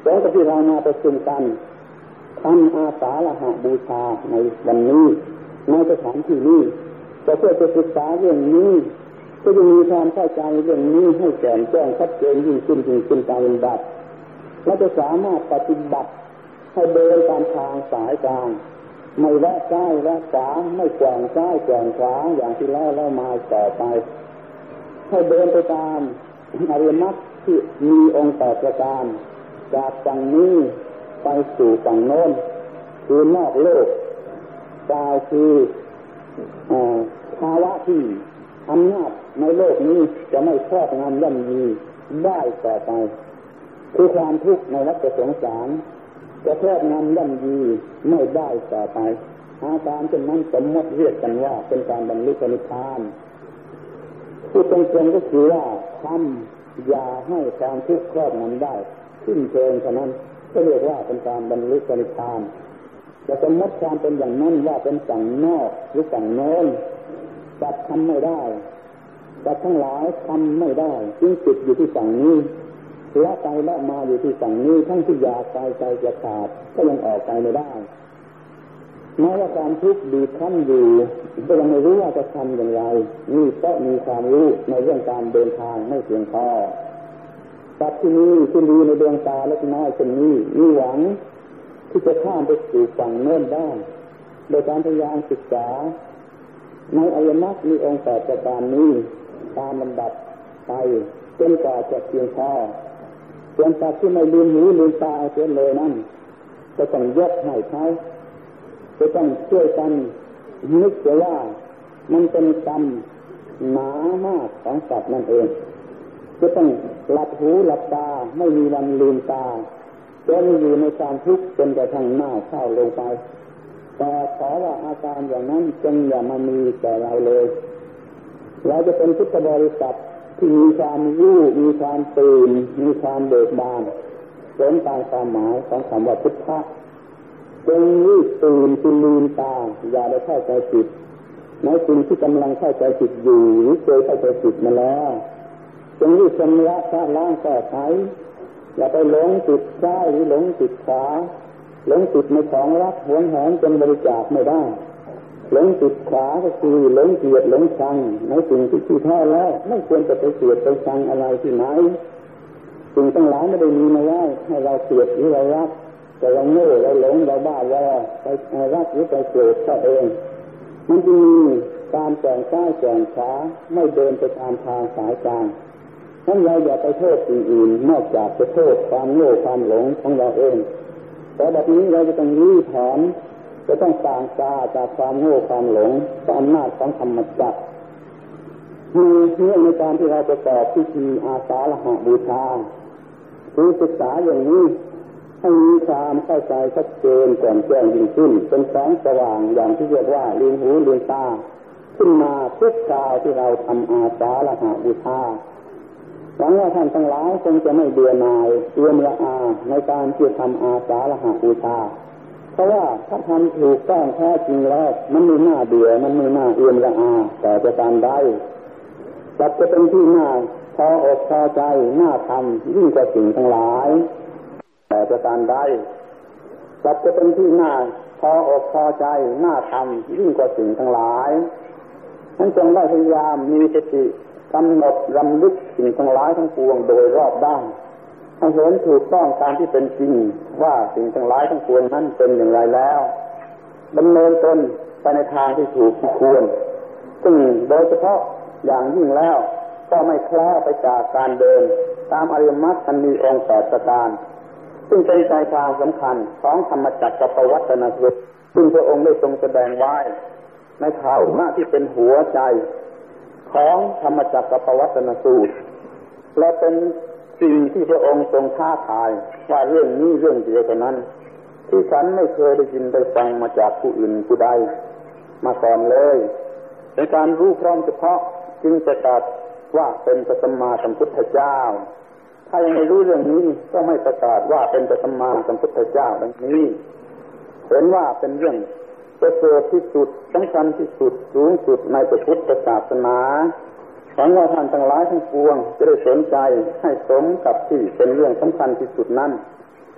สงฆ์ที่เรามาประชุมกันทำอาสาฬหบูชาในวันนี้ในสถานที่นี้จะเพื่อจะศึกษาเรื่องนี้ก็จะมีความเข้าใจเรื่องนี้ให้แจ่มแจ้งชัดเจนยิ่งขึ้นตามลำดับและจะสามารถปฏิบัติให้เดินตามทางสายกลางไม่แวะซ้ายแวะขวาไม่แกว่งซ้ายแกว่งขวาอย่างที่แล้วมาต่อไปให้เดินไปตามอริยมรรคที่มีองค์8ประการจากฝั่งนี้ไปสู่ฝั่งโน้นคือนอกโลกกล่าวคือภาวะที่อำนาจในโลกนี้จะไม่ครอบงำย่ำยีได้ต่อไปคือความทุกข์ในวัฏสงสารจะครอบงำย่ำยีไม่ได้ต่อไปอาการเช่นนั้นสมมติเรียกกันว่าเป็นการบรรลุนิพพานพูดตรงๆก็คือว่าทำอย่าให้ความทุกข์ครอบงำได้สิ้นเชิงเท่านั้นก็เรียกว่าเป็นการบรรลุนิพพานแต่สมมติความเป็นอย่างนั้นว่าเป็นฝั่งนอกหรือฝั่งโน้นจัดทำไม่ได้จัดทั้งหลายทำไม่ได้จึงติดอยู่ที่ฝั่งนี้ละไปละมาอยู่ที่ฝั่งนี้ทั้งที่อยากไปใจจะขาดก็ยังออกไปไม่ได้แม้ว่าความทุกข์บีบคั้นอยู่ก็ยังไม่รู้ว่าจะทำอย่างไรนี่เพราะมีความรู้ในเรื่องการเดินทางไม่เพียงพอตัดที่นี้ที่ดีในดวงตาเล็กน้อยเช่นนี้มีหวังที่จะข้ามไปสู่ฝั่งโน้นได้โดยการพยายามศึกษาในอริยมรรคมีองค์8ประการนี้ตามลำดับไปจนกว่าจะเพียงพอส่วนสัตว์ที่ไม่ลืมหูลืมตาเอาเสียเลยนั่นก็ต้องยกให้เขาจะต้องช่วยกันนึกเสียว่ามันเป็นกรรมหนามากของสัตว์นั่นเองจะต้องหลับหูหลับตาไม่มีวันลืมตาจนอยู่ในความทุกข์จนกระทั่งหน้าเข้าลงไปแต่ขอว่าอาการอย่างนั้นจงอย่ามามีแต่เราเลยเราจะเป็นพุทธบริษัทที่มีความรู้มีความตื่นมีความเบิกบานสมตามความหมายของคำว่าพุทธะจงรีบตื่นจึงลืมตาอย่าได้เข้าใจผิดในสิ่งที่กำลังเข้าใจผิดอยู่หรือเคยเข้าใจผิดมาแล้วจงรีบชำระล้างแก้ไขอย่าไปหลงติดซ้ายหรือหลงติดขวาหลงติดในของรักหวงแหนจนบริจาคไม่ได้หลงติดขวาก็คือหลงเกลียดหลงชังในสิ่งที่แท้แล้วไม่ควรจะไปเกลียดไปชังอะไรที่ไหนสิ่งทั้งหลายไม่ได้มีมาไว้ให้เราเกลียดหรือเรารักแต่เราโง่เราหลงเราบ้าเราไปรักหรือไปเกลียดตัวเองมันจึงมีการแกว่งซ้ายแกว่งขวาไม่เดินไปตามทางสายกลางทั้งเราอย่าไปโทษสิ่งอื่นนอกจากจะโทษความโง่ความหลงของเราเองแต่แบบนี้เราจะต้องรื้อถอนจะต้องต่างตาจากความโง่ความหลงต่ออำนาจของธรรมจักรมีเรื่องในการที่เราประกอบพิธีอาสาฬหบูชาคือศึกษาอย่างนี้ให้มีความเข้าใจชัดเจนแจ่มแจ้งยิ่งขึ้นเป็นแสงสว่างอย่างที่เรียกว่าลืมหูลืมตาขึ้นมาทุกคราวที่เราทำอาสาฬหบูชาหวังว่าท่านทั้งหลายคงจะไม่เบื่อหน่ายเอื่อมละอาในการที่ทำอาสาฬหบูชาเพราะว่าถ้าทำถูกต้องแท้จริงแล้วมันไม่น่าเบื่อมันไม่น่าเอื่อมละอาแต่จะการได้จับจะเป็นที่น่าพออกพอใจน่าทำยิ่งกว่าสิ่งทั้งหลายแต่จะการได้จับจะเป็นที่น่าพออกพอใจน่าทำยิ่งกว่าสิ่งทั้งหลายนั้นจงได้พยายามมีสติกำหนดรำลึกสิ่งทั้งหลายทั้งปวงโดยรอบด้านให้เห็นถูกต้องตามที่เป็นจริงว่าสิ่งทั้งหลายทั้งปวงนั้นเป็นอย่างไรแล้วดำเนินตนไปในทางที่ถูกที่ควรซึ่งโดยเฉพาะอย่างยิ่งแล้วก็ไม่แคล้วไปจากการเดินตามอริยมรรคอันมีองค์8ประการซึ่งเป็นใจทางสำคัญของธรรมจักรกับปวัตตนสูตรซึ่งพระองค์ได้ทรงแสดงไว้ในข่าวหน้าที่เป็นหัวใจของธรรมจักรกับปวัตตนสูตรและเป็นสิ่งที่พระองค์ทรงท้าทายว่าเรื่องนี้เรื่องเดียวเท่านั้นที่ฉันไม่เคยได้ยินได้ฟังมาจากผู้อื่นผู้ใดมาก่อนเลยในการรู้พร้อมเฉพาะจึงประกาศว่าเป็นพระสัมมาสัมพุทธเจ้าถ้ายังไม่รู้เรื่องนี้ก็ไม่ประกาศว่าเป็นพระสัมมาสัมพุทธเจ้าดังนี้เห็นว่าเป็นเรื่องประเสริฐที่สุดสำคัญที่สุดสูงสุดในพระพุทธศาสนาหวังว่าท่านทั้งหลายทั้งปวงจะได้สนใจให้สมกับที่เป็นเรื่องสำคัญที่สุดนั้น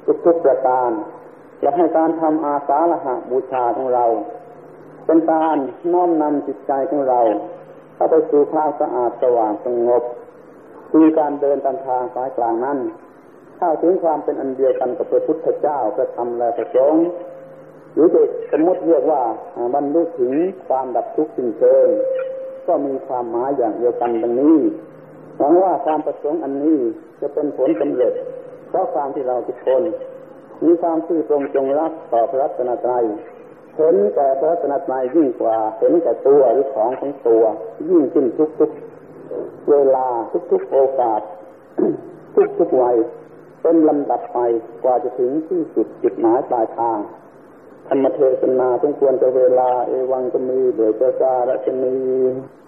ทุกๆประการและให้การทำอาสาฬหบูชาของเราเป็นการน้อมนำจิตใจของเราเข้าไปสู่ทางสะอาดสว่างสงบคือการเดินตามทางสายกลางนั้นเข้าถึงความเป็นอันเดียวกันกับพระพุทธเจ้าพระธรรมและพระสงฆ์หรือจะสมมติเรียกว่าบรรลุถึงความดับทุกข์สิ้นเชิงก็มีความหมายอย่างเดียวกันดังนี้หวังว่าความประสงค์อันนี้จะเป็นผลสำเร็จเพราะความที่เราทุกคนมีความซื่อตรงจงรักต่อพระรัตนตรัยเห็นแก่พระรัตนตรัยยิ่งกว่าเห็นแก่ตัวหรือของของตัวยิ่งขึ้นทุกๆเวลาทุกๆโอกาส ทุกๆวัยเป็นลำดับไปกว่าจะถึงที่สุดจุดหมายปลายทางธรรมเทศนาสมควรจะเวลาเอวังก็มีเดือดจาระจะมี